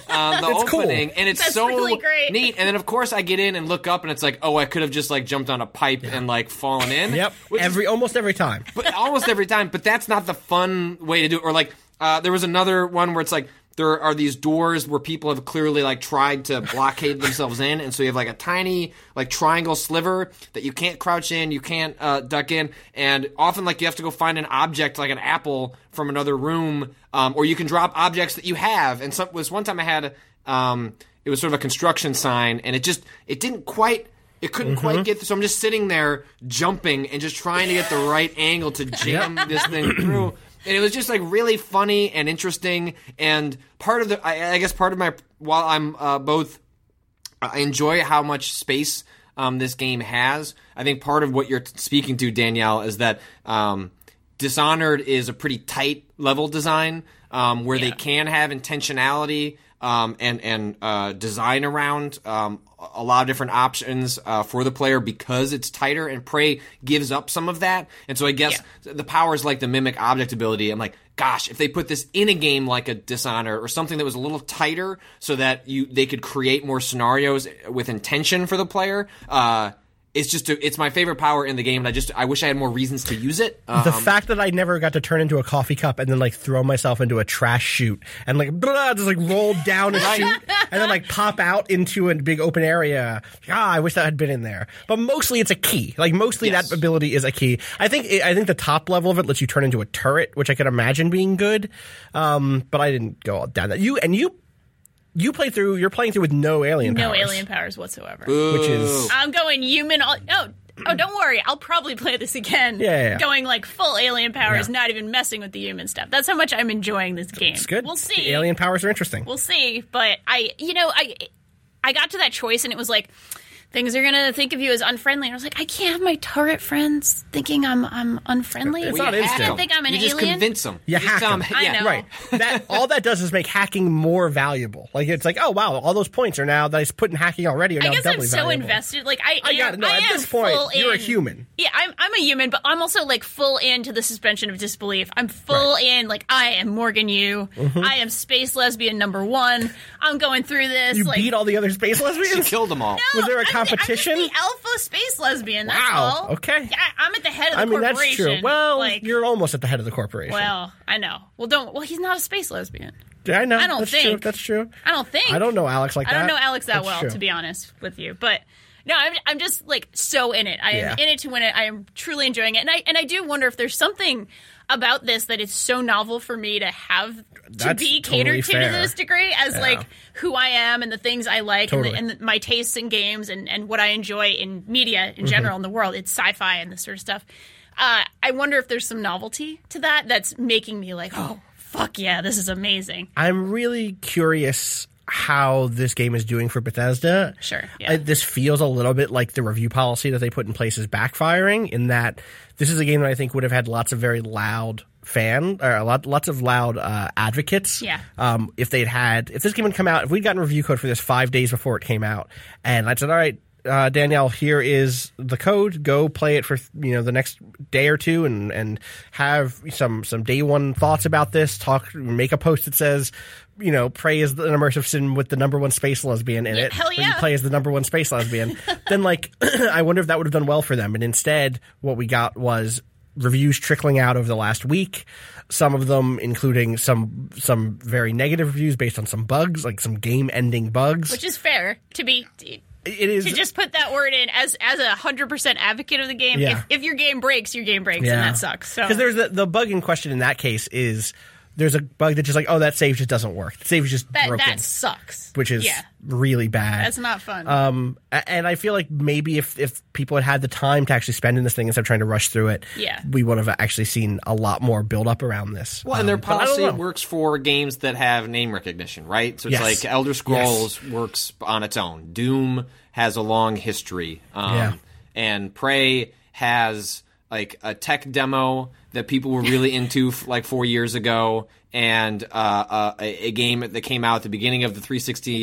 um, the It's cool. opening, and it's That's so really great. neat. And then of course I get in and look up, and it's like, oh, I could have just like jumped on a pipe and like fallen in. Yep, Which is- every almost every time. but almost every time. But that's not the fun way to do it. Or like, uh, there was another one where it's like there are these doors where people have clearly like tried to blockade themselves in, and so you have like a tiny like triangle sliver that you can't crouch in, you can't uh, duck in, and often like you have to go find an object like an apple from another room, um, or you can drop objects that you have. And some was one time I had um, it was sort of a construction sign, and it just it didn't quite. It couldn't Mm-hmm. quite get through, so I'm just sitting there jumping and just trying to get the right angle to jam this thing through. And it was just like really funny and interesting. And part of the, I, I guess part of my, while I'm uh, both, I enjoy how much space um, this game has. I think part of what you're speaking to, Danielle, is that um, Dishonored is a pretty tight level design um, where they can have intentionality um, and and uh, design around um, a lot of different options uh, for the player because it's tighter, and Prey gives up some of that. And so I guess the powers like the mimic object ability, I'm like, gosh, if they put this in a game like a Dishonored or something that was a little tighter so that you they could create more scenarios with intention for the player, uh, it's just a, it's my favorite power in the game, and I just I wish I had more reasons to use it. Um, The fact that I never got to turn into a coffee cup and then like throw myself into a trash chute and like blah, just like roll down a chute and then like pop out into a big open area. Ah, I wish that had been in there. But mostly it's a key. Like mostly Yes. that ability is a key. I think I think the top level of it lets you turn into a turret, which I could imagine being good. Um, but I didn't go all down that. You and you you play through. You're playing through with no alien No powers. alien powers whatsoever. which is I'm going human. All, oh, oh, don't worry. I'll probably play this again. Yeah, yeah, yeah. Going like full alien powers, Yeah. not even messing with the human stuff. That's how much I'm enjoying this game. it's good. We'll see. The alien powers are interesting. We'll see. But I, you know, I, I got to that choice, and it was like, things are gonna think of you as unfriendly. And I was like, I can't have my turret friends thinking I'm I'm unfriendly. It's Well, not you instant. can't think I'm an you just alien. convince them. You just hack tell them. I yeah, know. Right. That all that does is make hacking more valuable. Like it's like, oh wow, all those points are now that I put in hacking already are I now guess I'm doubly so valuable. invested. Like I, I am, got it. No, I at am this point, full you're a in- human. Yeah, I'm. I'm a human, but I'm also like full into the suspension of disbelief. I'm full in. Like I am Morgan Yu. I am space lesbian number one. I'm going through this. You like, beat all the other space She lesbians. killed them all. No, Was there a I'm the- competition? I'm just the alpha space lesbian. That's Wow, all. okay. Yeah, I'm at the head of the I mean, that's corporation. true. Well, like, you're almost at the head of the corporation. well, I know. Well, don't. Well, he's not a space lesbian. Yeah, I know. I don't that's think. True. That's true. I don't think. I don't know Alex like I that. don't know Alex that That's well, true. to be honest with you. But no, I'm I'm just like so in it. I am Yeah. in it to win it. I am truly enjoying it, and I and I do wonder if there's something about this that is so novel for me to have to That's be totally catered to fair. to this degree as Yeah. like who I am and the things I like Totally. and, the, and my tastes in games and and what I enjoy in media Mm-hmm. in general in the world. It's sci-fi and this sort of stuff. Uh, I wonder if there's some novelty to that that's making me like, oh fuck yeah, this is amazing. I'm really curious how this game is doing for Bethesda. Sure, yeah. Uh, this feels a little bit like the review policy that they put in place is backfiring, in that this is a game that I think would have had lots of very loud fan or a lot, lots of loud uh, advocates. Yeah. Um, if they'd had, if this game had come out, if we'd gotten review code for this five days before it came out, and I said, all right, uh, Danielle, here is the code. Go play it for you know the next day or two, and and have some some day one thoughts about this. Talk, make a post that says, you know, Prey is an immersive sim with the number one space lesbian in Yeah, it. hell Or you yeah. play as the number one space lesbian. Then, like, I wonder if that would have done well for them. And instead, what we got was reviews trickling out over the last week. Some of them including some some very negative reviews based on some bugs, like some game-ending bugs. Which is fair to be it is to just put that word in as as a hundred percent advocate of the game. Yeah. If, if your game breaks, your game breaks, and that sucks. So Because there's the, the bug in question in that case is there's a bug that's just like, oh, that save just doesn't work. The save is just that broken, that sucks. which is yeah, really bad. that's not fun. Um, a- and I feel like maybe if, if people had had the time to actually spend in this thing instead of trying to rush through it, Yeah. we would have actually seen a lot more build up around this. Well, and their Um, but I don't policy know. works for games that have name recognition, right? So it's Yes. like Elder Scrolls works on its own. Doom has a long history. Um, Yeah. And Prey has like a tech demo that people were really into f- like four years ago, and uh, uh, a, a game that came out at the beginning of the three sixty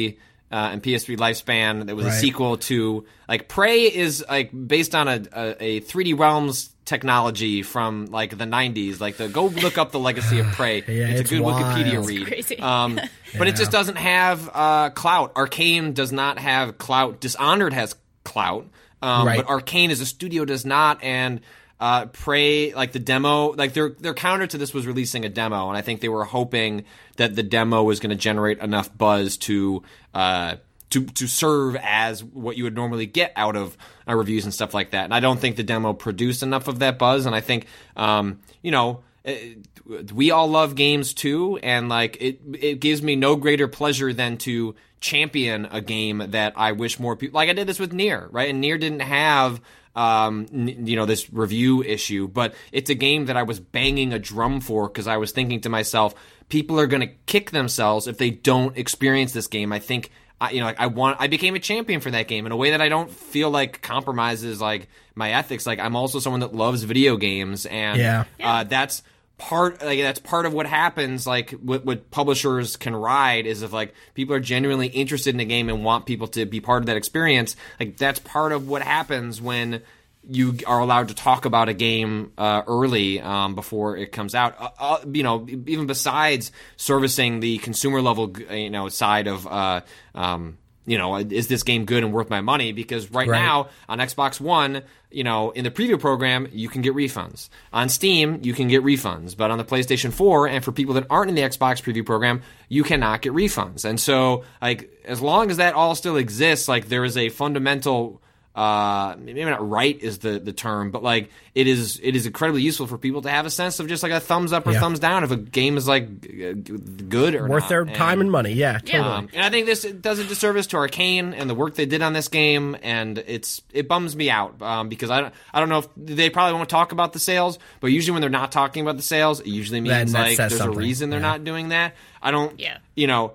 uh, and P S three Lifespan. That was Right. a sequel to like Prey is like based on a, a, a three D Realms technology from like the nineties. Like the go look up the legacy of Prey. Yeah, it's, it's a good wild. Wikipedia It's read. crazy. Um, but it just doesn't have uh, clout. Arcane does not have clout. Dishonored has clout. Um, Right. But Arcane as a studio does not, and uh, Prey, like the demo, like their their counter to this was releasing a demo, and I think they were hoping that the demo was going to generate enough buzz to uh, to to serve as what you would normally get out of uh, reviews and stuff like that. And I don't think the demo produced enough of that buzz, and I think um, you know. It, we all love games too, and like it it gives me no greater pleasure than to champion a game that I wish more people like I did this with Nier, right? And Nier didn't have um n- you know this review issue, but it's a game that I was banging a drum for because I was thinking to myself, people are going to kick themselves if they don't experience this game. I think I, you know, like I want, I became a champion for that game in a way that I don't feel like compromises like my ethics. Like I'm also someone that loves video games, and Yeah. uh, that's part like that's part of what happens. Like what, what publishers can ride is if like people are genuinely interested in a game and want people to be part of that experience. Like that's part of what happens when you are allowed to talk about a game uh, early um, before it comes out. Uh, uh, you know, even besides servicing the consumer level, you know, side of. Uh, um, You know, is this game good and worth my money? Because right, Right. now on Xbox One, you know, in the preview program, you can get refunds. On Steam, you can get refunds. But on the PlayStation four, and for people that aren't in the Xbox preview program, you cannot get refunds. And so, like, as long as that all still exists, like, there is a fundamental... Uh, maybe not right is the, the term, but like it is it is incredibly useful for people to have a sense of just like a thumbs up or Yeah. thumbs down if a game is like g- g- good or Worth not. their time and money. Yeah, totally. Um, and I think this does a disservice to Arcane and the work they did on this game, and it's it bums me out um, because I don't I don't know if they probably won't talk about the sales, but usually when they're not talking about the sales, it usually Then means that like says there's something. a reason they're Yeah. not doing that. I don't, Yeah. you know.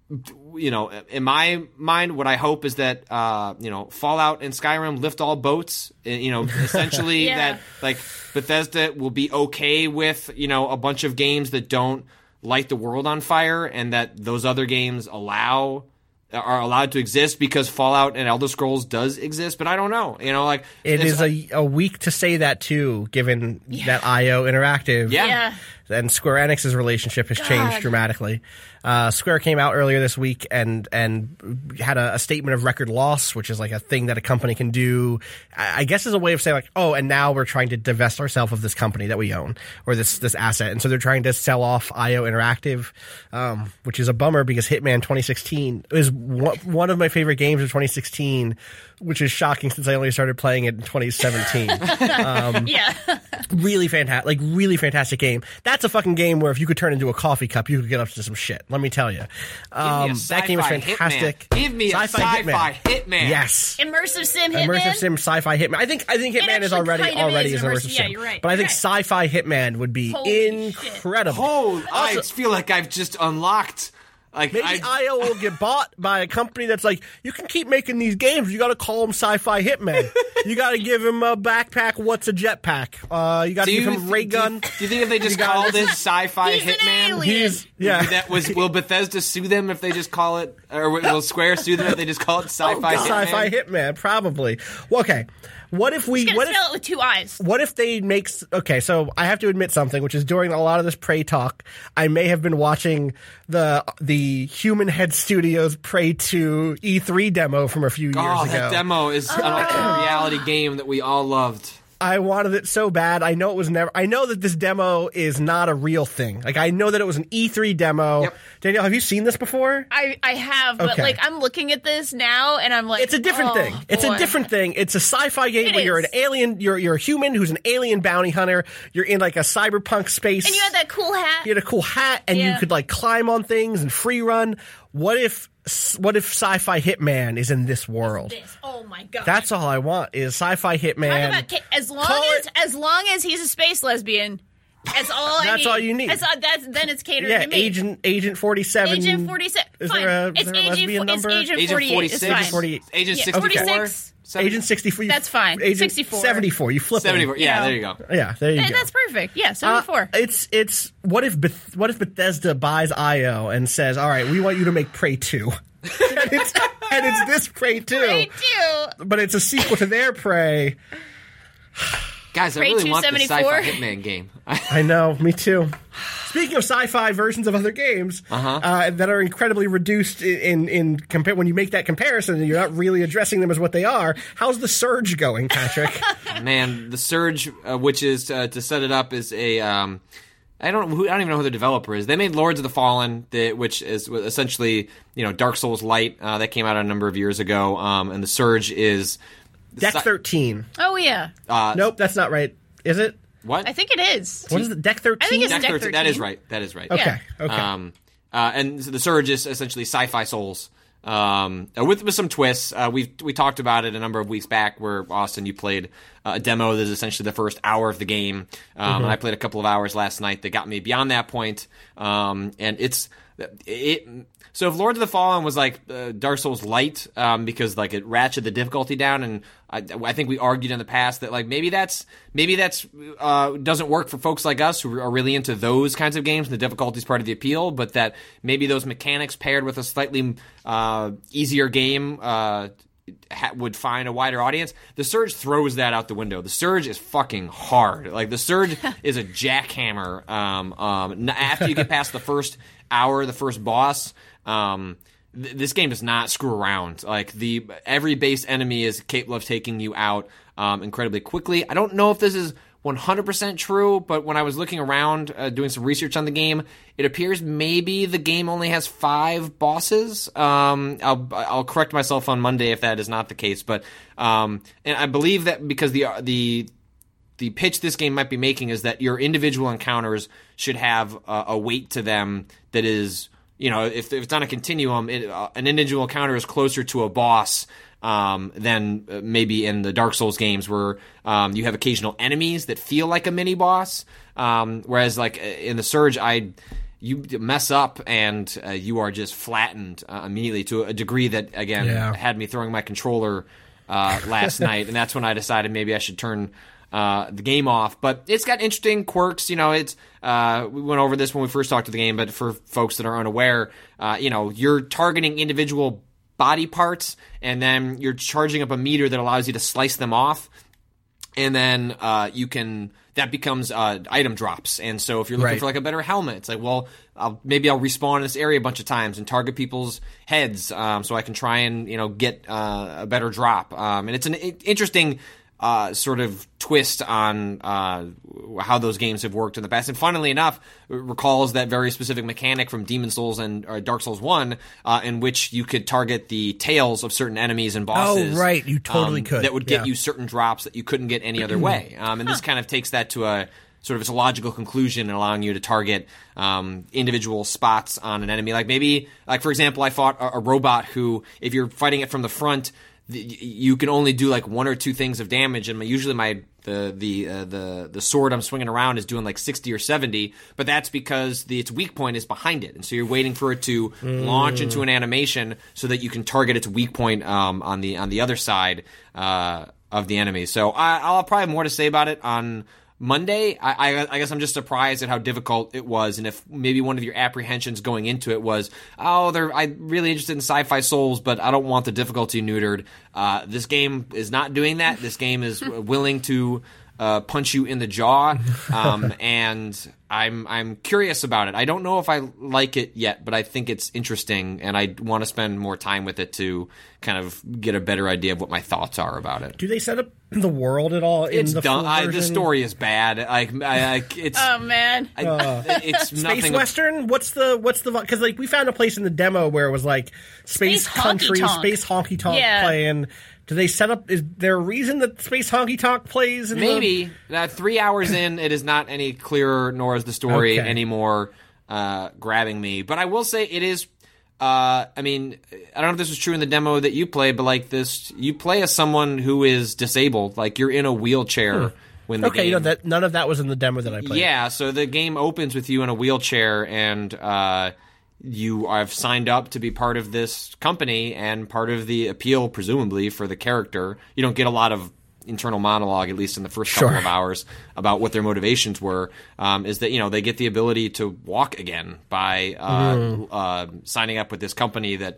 You know, in my mind, what I hope is that uh, you know Fallout and Skyrim lift all boats. uh, You know, essentially Yeah. that like Bethesda will be okay with you know a bunch of games that don't light the world on fire, and that those other games allow are allowed to exist because Fallout and Elder Scrolls does exist. But I don't know. You know, like It it's- is a, a week to say that too, given that I O Interactive Yeah. Yeah. and Square Enix's relationship has changed God. dramatically. Uh, Square came out earlier this week and and had a, a statement of record loss, which is like a thing that a company can do. I, I guess is a way of saying like, oh, and now we're trying to divest ourselves of this company that we own or this this asset, and so they're trying to sell off I O Interactive, um, which is a bummer because Hitman twenty sixteen is one, one of my favorite games of twenty sixteen, which is shocking since I only started playing it in twenty seventeen. Yeah. really fantastic, like really fantastic game. That's a fucking game where if you could turn into a coffee cup, you could get up to some shit. Let me tell you, um, that game is sci-fi fantastic. Hitman. Give me a sci-fi Hitman. Yes, Immersive sim Hitman. immersive sim sci-fi Hitman. I think I think Hitman is actually already kind of already is is immersive. immersive Yeah, sim. you're right. But I think You're right. sci-fi Hitman would be Holy shit. incredible. Oh, I Also- feel like I've just unlocked. Like Maybe I, I O will get bought by a company that's like, you can keep making these games. You got to call them Sci-Fi Hitman. You got to give him a backpack. What's a jetpack? Uh, you got to do give you, him a ray do you- gun. Do you think if they just gotta- called it Sci-Fi He's an Hitman? alien. He's yeah. That was will Bethesda sue them if they just call it, or will Square sue them if they just call it Sci-Fi Hitman? Sci-Fi Hitman, probably. Well, okay. What if we? He's gonna What if? spell it with two eyes. What if they make? s- Okay, so I have to admit something, which is during a lot of this Prey talk, I may have been watching the the Human Head Studios Prey two E three demo from a few Oh, years ago. that demo is an alternate reality game that we all loved. I wanted it so bad. I know it was never. I know that this demo is not a real thing. Like I know that it was an E three demo. Yep. Danielle, have you seen this before? I, I have, but Okay. like I'm looking at this now and I'm like, It's a different oh, thing. It's a boy. different thing. It's a sci-fi game It where you're is. an alien. You're you're a human who's an alien bounty hunter. You're in like a cyberpunk space. And you had that cool hat. You had a cool hat, and you Yeah. could like climb on things and free run. What if what if Sci-Fi Hitman is in this world? This. Oh my god. That's all I want is Sci-Fi Hitman. Talk about ca- as long Call as it- as long as he's a space lesbian. That's all I That's need. all you need. That's all, that's then it's catered yeah, to me. Agent Agent forty seven. Agent forty-seven. Is Fine. there a, is it's there a Agent lesbian fo- number? It's Agent, Agent forty-eight. forty-six, It's fine. forty-eight. Agent Yeah, sixty-four, forty-six. Agent sixty-four. you- That's fine. Agent sixty-four. seventy-four. You flip 'em. seventy-four. Yeah, Yeah. there you go. Yeah, there you That- go. that's perfect. Yeah, Uh, seventy-four. it's it's what if Beth- what if Bethesda buys I O and says, "All right, we want you to make Prey two." and, it's, and it's this Prey two. Prey two. But it's a sequel to their Prey. Guys, I Prey really want the two sci-fi seventy-four. Hitman game. I know, me too. Speaking of sci-fi versions of other games Uh-huh. uh, that are incredibly reduced in in compare when you make that comparison and you're not really addressing them as what they are, how's The Surge going, Patrick? Man, the Surge, uh, which is uh, to set it up, is a um, I don't who, I don't even know who the developer is. They made Lords of the Fallen, the, which is essentially you know Dark Souls Light. Uh, that came out a number of years ago, um, and the Surge is Deck thirteen. Oh yeah, Uh, Nope, that's not right. Is it? What? I think it is. What is it? Deck thirteen? I think it's Deck Deck thirteen. That thirteen. is right. That is right. Okay, Yeah. okay. Um, uh, and so the Surge is essentially sci-fi Souls, um, uh, with with some twists. Uh, we we talked about it a number of weeks back, where Austin, you played uh, a demo that is essentially the first hour of the game, um, Mm-hmm. and I played a couple of hours last night that got me beyond that point. Um, and it's it. So if Lords of the Fallen was like uh, Dark Souls Light, um, because like it ratcheted the difficulty down, and I, I think we argued in the past that like maybe that's maybe that's uh, doesn't work for folks like us who are really into those kinds of games. And the difficulty is part of the appeal, but that maybe those mechanics paired with a slightly uh, easier game uh, ha- would find a wider audience. The Surge throws that out the window. The Surge is fucking hard. Like the Surge is a jackhammer. Um, um, after you get past the first hour, the first boss. Um, th- this game does not screw around. Like the every base enemy is capable of taking you out um, incredibly quickly. I don't know if this is one hundred percent true, but when I was looking around uh, doing some research on the game, it appears maybe the game only has five bosses. Um, I'll I'll correct myself on Monday if that is not the case, but um, and I believe that because the the the pitch this game might be making is that your individual encounters should have a, a weight to them that is. You know, if, if it's on a continuum, it, uh, an individual encounter is closer to a boss um, than uh, maybe in the Dark Souls games, where um, you have occasional enemies that feel like a mini boss. Um, whereas, like in the Surge, I you mess up and uh, you are just flattened uh, immediately to a degree that again Yeah. had me throwing my controller uh, last night, and that's when I decided maybe I should turn. Uh, the game off, but it's got interesting quirks. You know, it's uh, we went over this when we first talked to the game, but for folks that are unaware, uh, you know, you're targeting individual body parts, and then you're charging up a meter that allows you to slice them off, and then uh, you can that becomes uh, item drops. And so if you're looking Right. for like a better helmet, it's like, well, I'll, maybe I'll respawn in this area a bunch of times and target people's heads, um, so I can try and you know get uh, a better drop. Um, and it's an i- interesting. Uh, sort of twist on uh, how those games have worked in the past. And funnily enough, it recalls that very specific mechanic from Demon Souls and uh, Dark Souls one, uh, in which you could target the tails of certain enemies and bosses. Oh, right. You totally um, could. That would get Yeah. you certain drops that you couldn't get any other way. Um, and this kind of takes that to a sort of its a logical conclusion, allowing you to target um, individual spots on an enemy. Like maybe, like for example, I fought a, a robot who, if you're fighting it from the front, the, you can only do like one or two things of damage, and my, usually my the the uh, the the sword I'm swinging around is doing like sixty or seventy, but that's because the its weak point is behind it, and so you're waiting for it to mm. launch into an animation so that you can target its weak point um, on the on the other side uh, of the enemy. So I, I'll probably have more to say about it on Monday. I, I, I guess I'm just surprised at how difficult it was, and if maybe one of your apprehensions going into it was, oh, they're I'm really interested in sci-fi souls, but I don't want the difficulty neutered. Uh, this game is not doing that. This game is willing to uh, punch you in the jaw, um, and I'm I'm curious about it. I don't know if I like it yet, but I think it's interesting, and I want to spend more time with it to kind of get a better idea of what my thoughts are about it. Do they set up the world at all in It's the done. full I, the version? story is bad. Like, I, I, it's Oh man. I, it's Space nothing. Western? What's the what's the because like we found a place in the demo where it was like space, Space country, honky-tonk. space honky tonk Yeah. playing. Do they set up? Is there a reason that space honky tonk plays? In Maybe uh, three hours in, it is not any clearer, nor is the story Okay. anymore uh, grabbing me. But I will say it is. Uh, I mean, I don't know if this was true in the demo that you played, but like this, you play as someone who is disabled. Like you're in a wheelchair when the The okay, game. you know that none of that was in the demo that I played. Yeah, so the game opens with you in a wheelchair, and uh, you have signed up to be part of this company, and part of the appeal, presumably, for the character. You don't get a lot of internal monologue, at least in the first couple Sure. of hours, about what their motivations were, um, is that, you know, they get the ability to walk again by uh, Mm-hmm. uh, signing up with this company that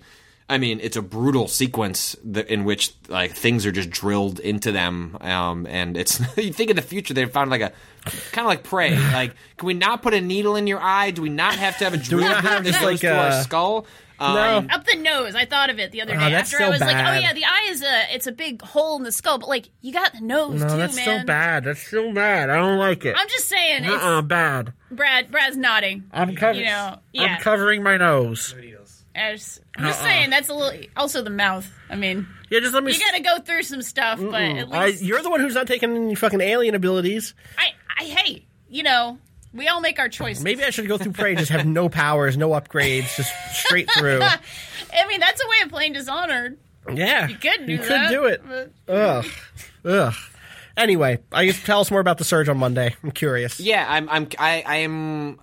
I mean, it's a brutal sequence that, in which like things are just drilled into them, um, and it's you think in the future they found like a kind of like Prey. Like, can we not put a needle in your eye? Do we not have to have a drill not have that just goes like through our a- skull? No. Um, Up the nose. I thought of it the other day. Oh, that's After I so was like, bad. oh yeah, the eye is a it's a big hole in the skull, but like you got the nose No, too, that's man. still bad. That's still bad. I don't like it. I'm just saying. It's, Uh-uh, bad. Brad Brad's nodding. I'm covering. You know, yeah. I'm covering my nose. I just, I'm just Uh-uh. saying that's a little. Also the mouth. I mean, Yeah, just let me. you got to go through some stuff, but at I, least you're the one who's not taking any fucking alien abilities. I, I hey, you know, we all make our choices. Maybe I should go through Prey, just have no powers, no upgrades, just straight through. I mean, that's a way of playing Dishonored. Yeah, You could do you that. could do it. but- Ugh, ugh. Anyway, I guess tell us more about the Surge on Monday. I'm curious. Yeah, I'm. I'm. I, I am.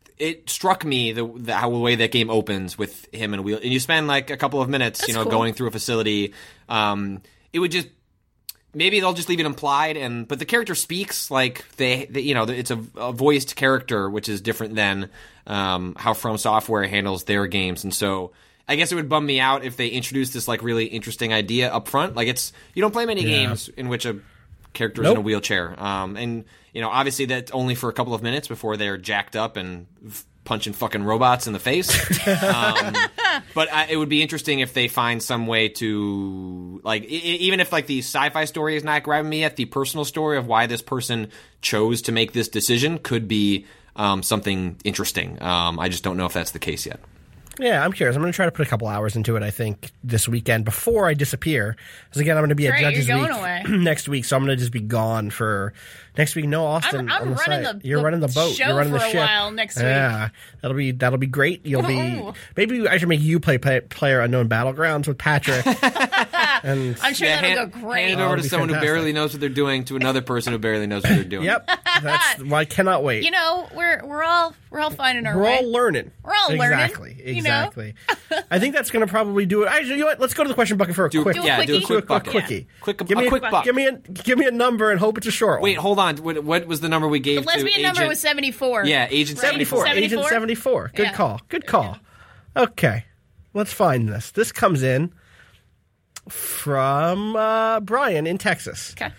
It struck me the, the how the way that game opens with him and Wheel, and you spend like a couple of minutes, you know, cool. going through a facility. Um, it would just maybe they'll just leave it implied, and but the character speaks like they, they you know, it's a, a voiced character, which is different than um, how From Software handles their games, and so. I guess it would bum me out if they introduced this like really interesting idea up front. Like it's you don't play many Yeah. games in which a character is Nope. in a wheelchair, um, and you know obviously that's only for a couple of minutes before they're jacked up and f- punching fucking robots in the face. um, but I, it would be interesting if they find some way to like I- I- even if like the sci-fi story is not grabbing me yet, the personal story of why this person chose to make this decision could be um, something interesting. Um, I just don't know if that's the case yet. Yeah, I'm curious. I'm going to try to put a couple hours into it, I think, this weekend before I disappear. Because, again, I'm going to be at Right, you're Judges going Week away. next week, so I'm going to just be gone for next week. No, Austin. I'm, I'm on the running site. the You're the running the boat. show You're running for the a ship. while next week. Yeah, that'll be that'll be great. You'll be Ooh. maybe I should make you play, play Player Unknown Battlegrounds with Patrick. and I'm sure Yeah, that'll hand, go great. hand it Oh, over it'll to be someone fantastic. who barely knows what they're doing to another person who barely knows what they're doing. Yep, that's well, I cannot wait. You know, we're we're all we're all finding our We're way. all learning. We're all learning, exactly, you know? Exactly. I think that's going to probably do it. Actually, you know what? Let's go to the question bucket for a Do- quick. Do a yeah, do a quickie. quick quick bucket. quickie. Quick, give me a a quick buck. Give me a give me a number and hope it's a short Wait, one. hold on. What, what was the number we gave The lesbian to number Agent? was seventy-four. Yeah, Agent Right? seventy-four. Agent seventy-four? seventy-four. Good Yeah. call. Good call. Okay, let's find this. This comes in from uh, Brian in Texas. Okay.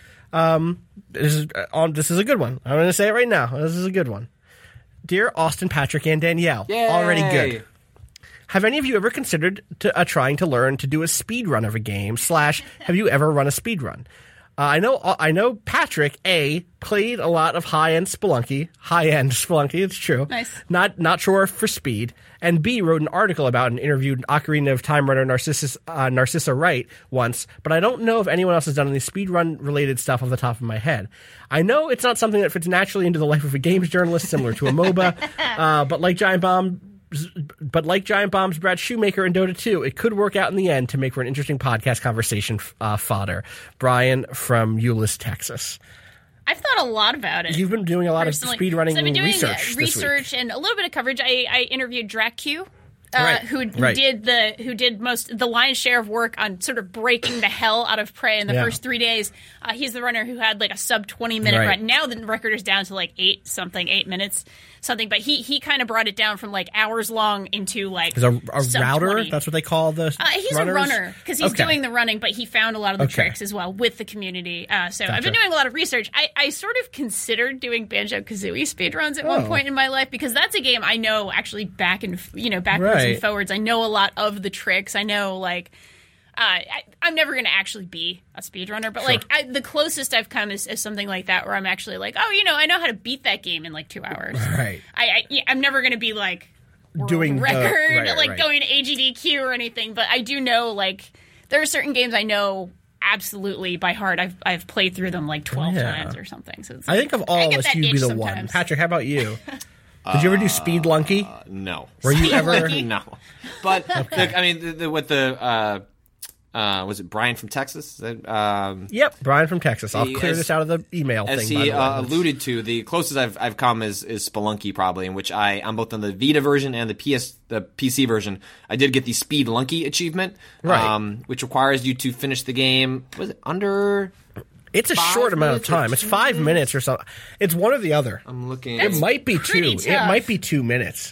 This is uh, on. This is a good one. I'm going to say it right now. This is a good one. Dear Austin, Patrick, and Danielle, Yay. already good. Have any of you ever considered to, uh, trying to learn to do a speed run of a game? Slash, have you ever run a speed run? Uh, I know. Uh, I know. Patrick A played a lot of high end Spelunky. High end Spelunky. It's true. Nice. Not not sure for speed. And B wrote an article about and interviewed Ocarina of Time runner Narcissus uh, Narcissa Wright once. But I don't know if anyone else has done any speed run related stuff off the top of my head. I know it's not something that fits naturally into the life of a games journalist, similar to a MOBA. uh, but like Giant Bomb. But like Giant Bomb's Brad Shoemaker in Dota two, it could work out in the end to make for an interesting podcast conversation uh, fodder. Brian from Euless, Texas. I've thought a lot about it. You've been doing a lot personally. of speedrunning so I've been doing research. uh, this research week. and a little bit of coverage. I, I interviewed DracQ, uh, Right, who, who right. did the who did most the lion's share of work on sort of breaking the hell out of Prey in the Yeah. first three days. Uh, he's the runner who had like a sub twenty minute Right. run. Now the record is down to like eight something, eight minutes something. But he he kind of brought it down from like hours long into like Is a, a sub router? twenty. That's what they call the Uh, he's runners? a runner because he's Okay. doing the running, but he found a lot of the Okay. tricks as well with the community. Uh, so I've been Gotcha. doing a lot of research. I, I sort of considered doing Banjo Kazooie speedruns at one Oh. point in my life because that's a game I know actually back and you know backwards Right. and forwards. I know a lot of the tricks. I know like. Uh, I, I'm never going to actually be a speedrunner, but like I, the closest I've come is, is something like that where I'm actually like, oh, you know, I know how to beat that game in like two hours. Right. I, I yeah, I'm never going to be like world Doing the- record, right, like right. going to A G D Q or anything. But I do know like there are certain games I know absolutely by heart. I've I've played through them like twelve Yeah. times or something. So it's I think of I all get of us, that you'd be itch the sometimes. one. Patrick, how about you? Did you ever do Speed Lunky? No. Were you ever? no. But look, I mean, the, the, with the uh, uh, was it Brian from Texas? That, um, Yep, Brian from Texas. I'll He- clear as- this out of the email as thing. by he the way. uh, alluded to, the closest I've I've come is is Spelunky probably, in which I I'm both on the Vita version and the P S the P C version. I did get the Speed Lunky achievement, Right. um, which requires you to finish the game. Was it under? It's a five short amount of minutes or time. It's two five minutes? minutes or something. It's one or the other. I'm looking. It might be two. pretty It tough. might be two minutes.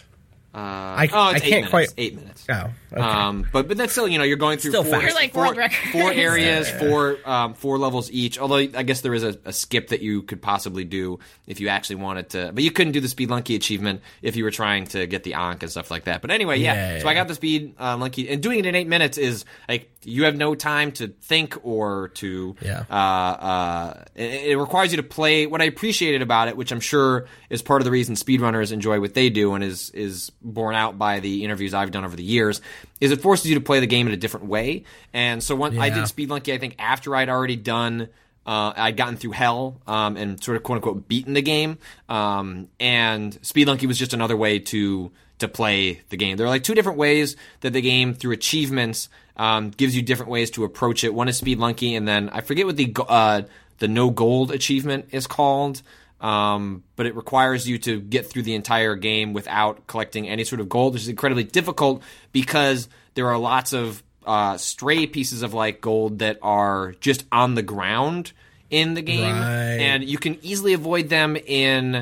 Uh, I, oh, it's I eight can't minutes. quite. Eight minutes. Oh, okay. Um, but but that's still, you know, you're going through Still four, fast. You're like four, world record. four areas, four um, four levels each. Although I guess there is a, a skip that you could possibly do if you actually wanted to. But you couldn't do the Speed Lunky achievement if you were trying to get the Ankh and stuff like that. But anyway, yeah. Yeah, yeah, so I got the Speed uh, Lunky, and doing it in eight minutes is like you have no time to think or to. Yeah. Uh, uh, it, it requires you to play. What I appreciated about it, which I'm sure is part of the reason speedrunners enjoy what they do, and is is borne out by the interviews I've done over the years, is it forces you to play the game in a different way. And so when I Yeah. did Speed Lunky, I think after I'd already done, uh, I'd gotten through hell um, and sort of quote unquote beaten the game. Um, and Speed Lunky was just another way to to play the game. There are like two different ways that the game, through achievements, um, gives you different ways to approach it. One is Speed Lunky, and then I forget what the uh, the no gold achievement is called. Um, but it requires you to get through the entire game without collecting any sort of gold, which is incredibly difficult because there are lots of uh, stray pieces of like gold that are just on the ground in the game, Right. and you can easily avoid them in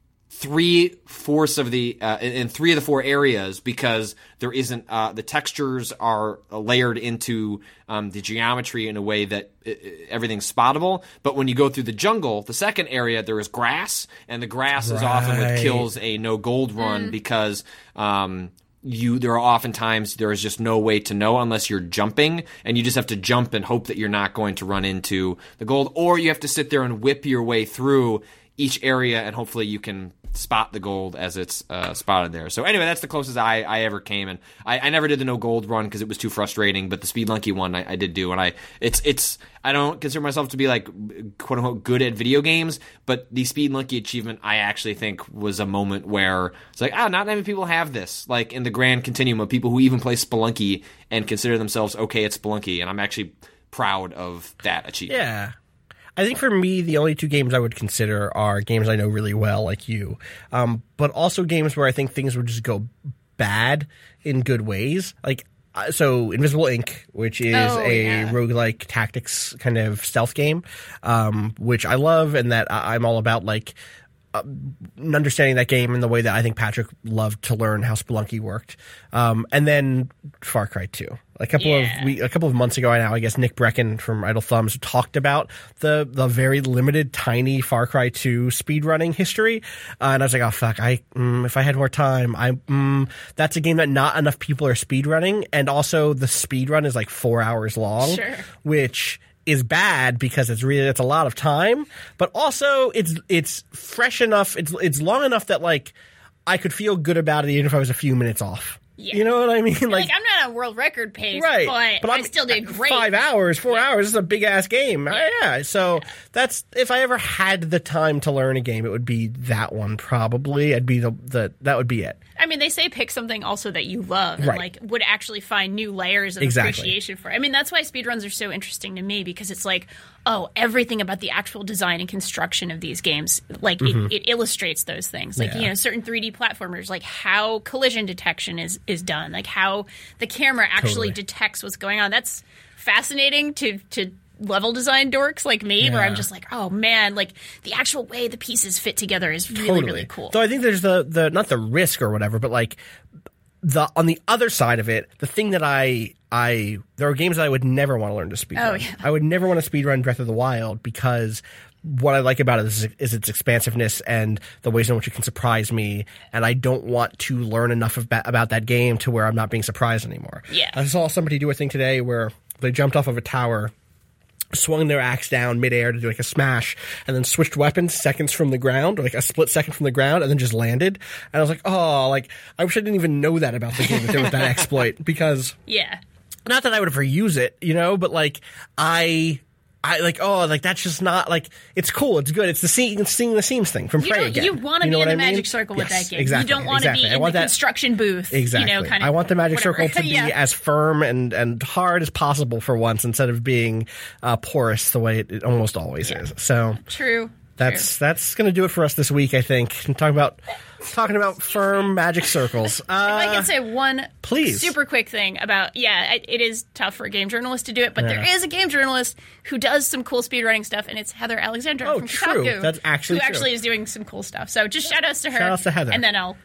three fourths of the uh, in, in three of the four areas because there isn't uh, the textures are layered into um, the geometry in a way that uh, everything's spottable. But when you go through the jungle, the second area, there is grass, and the grass is often what Right. kills a no gold run because um, you there are oftentimes there is just no way to know unless you're jumping, and you just have to jump and hope that you're not going to run into the gold, or you have to sit there and whip your way through each area, and hopefully you can spot the gold as it's uh, spotted there. So anyway, that's the closest I, I ever came, and I, I never did the no gold run because it was too frustrating. But the Speed Lunky one I, I did do, and I it's it's I don't consider myself to be like quote unquote good at video games, but the Speed Lunky achievement I actually think was a moment where it's like, ah, oh, not many people have this, like in the grand continuum of people who even play Spelunky and consider themselves okay at Spelunky, and I'm actually proud of that achievement. Yeah. I think for me, the only two games I would consider are games I know really well, like you, um, but also games where I think things would just go bad in good ways. Like, uh, so Invisible Ink, which is Oh, a yeah. roguelike tactics kind of stealth game, um, which I love, and that I- I'm all about, like, uh, understanding that game in the way that I think Patrick loved to learn how Spelunky worked. Um, and then Far Cry two. A couple Yeah. of we, a couple of months ago now, I guess Nick Brecken from Idle Thumbs talked about the the very limited, tiny Far Cry two speedrunning history, uh, and I was like, oh fuck, I mm, if I had more time, I mm, that's a game that not enough people are speedrunning, and also the speedrun is like four hours long, Sure. which is bad because it's really it's a lot of time, but also it's it's fresh enough, it's it's long enough that like I could feel good about it even if I was a few minutes off. Yeah. You know what I mean? Like, I'm not on world record pace, Right, but, I I'm- still did great. Five hours, four hours. This is a big ass game. Yeah. yeah. So that's if I ever had the time to learn a game, it would be that one. Probably, I'd be the the that would be it. I mean, they say pick something also that you love and Right. like would actually find new layers of Exactly. appreciation for. I mean, that's why speedruns are so interesting to me because it's like, oh, everything about the actual design and construction of these games, like Mhm. it, it illustrates those things. Like Yeah. you know, certain three D platformers, like how collision detection is is done, like how the camera actually Totally. detects what's going on. That's fascinating to to. level design dorks like me where Yeah. I'm just like, oh man, like the actual way the pieces fit together is really, Totally. really cool. Though I think there's the the not the risk or whatever, but like the on the other side of it, the thing that I I there are games that I would never want to learn to speedrun. Oh, yeah. I would never want to speedrun Breath of the Wild because what I like about it is, is its expansiveness and the ways in which it can surprise me, and I don't want to learn enough of, about that game to where I'm not being surprised anymore. Yeah. I saw somebody do a thing today where they jumped off of a tower, swung their axe down midair to do like a smash, and then switched weapons seconds from the ground, or like a split second from the ground, and then just landed. And I was like, oh, like I wish I didn't even know that about the game if there was that exploit, because Yeah. not that I would ever use it, you know, but like I. I like oh like that's just not like it's cool, it's good, it's the scene, it's seeing the seams thing from You Prey don't- again. you want to know be in what the I mean? magic circle with Yes, that game. exactly, You don't want to exactly. be I in want the that, construction booth. Exactly. You know, kind of. I want the magic whatever. circle to be Yeah. as firm and, and hard as possible for once, instead of being uh, porous the way it, it almost always is. So True. that's that's going to do it for us this week, I think. And talking about talking about firm magic circles. If I Uh, can say one please. super quick thing about, yeah, it, it is tough for a game journalist to do it, but there Yeah. is a game journalist who does some cool speedrunning stuff, and it's Heather Alexandra Oh, from true. Kotaku. That's actually Who true. actually is doing some cool stuff. So just shout outs to her. Shout outs to Heather. And then I'll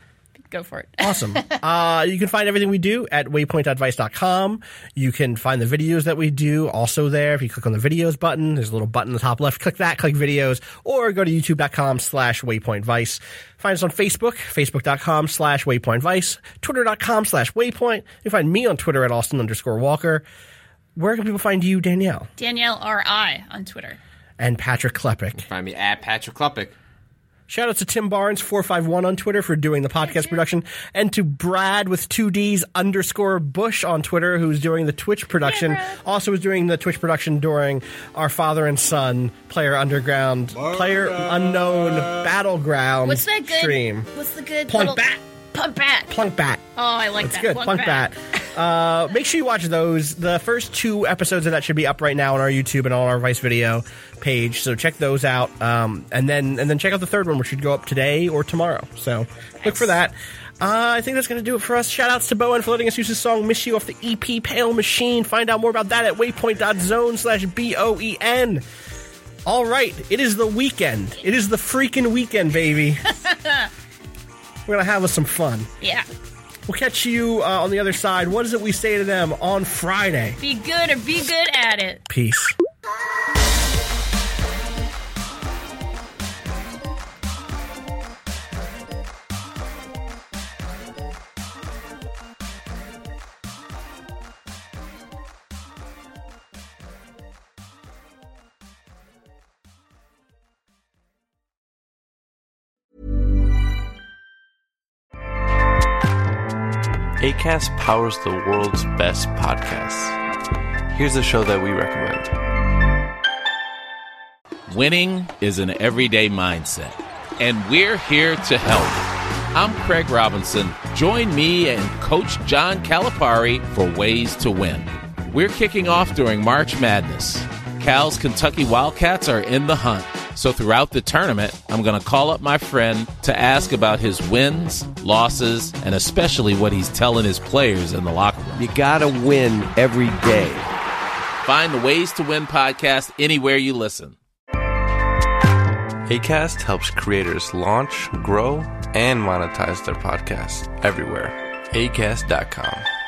go for it. Awesome. Uh, you can find everything we do at waypoint advice dot com. You can find the videos that we do also there. If you click on the videos button, there's a little button in the top left. Click that, click videos, or go to youtube dot com slash waypoint vice. Find us on Facebook, facebook dot com slash waypoint vice, twitter dot com slash waypoint. You can find me on Twitter at Austin underscore Walker. Where can people find you, Danielle? Danielle R I on Twitter. And Patrick Klepek. Find me at Patrick Klepek. Shout out to Tim Barnes four five one on Twitter for doing the podcast production, and to Brad with two D's underscore Bush on Twitter, who's doing the Twitch production. Yeah, also was doing the Twitch production during our father and son Player Underground, Player Unknown Battleground What's that good? stream. What's the good Plunk little... Bat. Plunk Bat. Plunk Bat. Oh, I like That's that. good. Plunk, Plunk Bat. Bat. Uh, make sure you watch those. The first two episodes of that should be up right now on our YouTube and on our Vice video page. So check those out. Um, and then and then check out the third one, which should go up today or tomorrow. So look for that. Uh, I think that's going to do it for us. Shout outs to Bowen for letting us use his song Miss You off the E P Pale Machine. Find out more about that at waypoint dot zone slash B O E N. All right. It is the weekend. It is the freaking weekend, baby. We're going to have us some fun. Yeah. We'll catch you uh, on the other side. What is it we say to them on Friday? Be good or be good at it. Peace. Acast powers the world's best podcasts. Here's a show that we recommend. Winning is an everyday mindset, and we're here to help. I'm Craig Robinson. Join me and Coach John Calipari for Ways to Win. We're kicking off during March Madness. Cal's Kentucky Wildcats are in the hunt. So throughout the tournament, I'm going to call up my friend to ask about his wins, losses, and especially what he's telling his players in the locker room. You gotta win every day. Find the Ways to Win podcast anywhere you listen. Acast helps creators launch, grow, and monetize their podcasts everywhere. Acast dot com.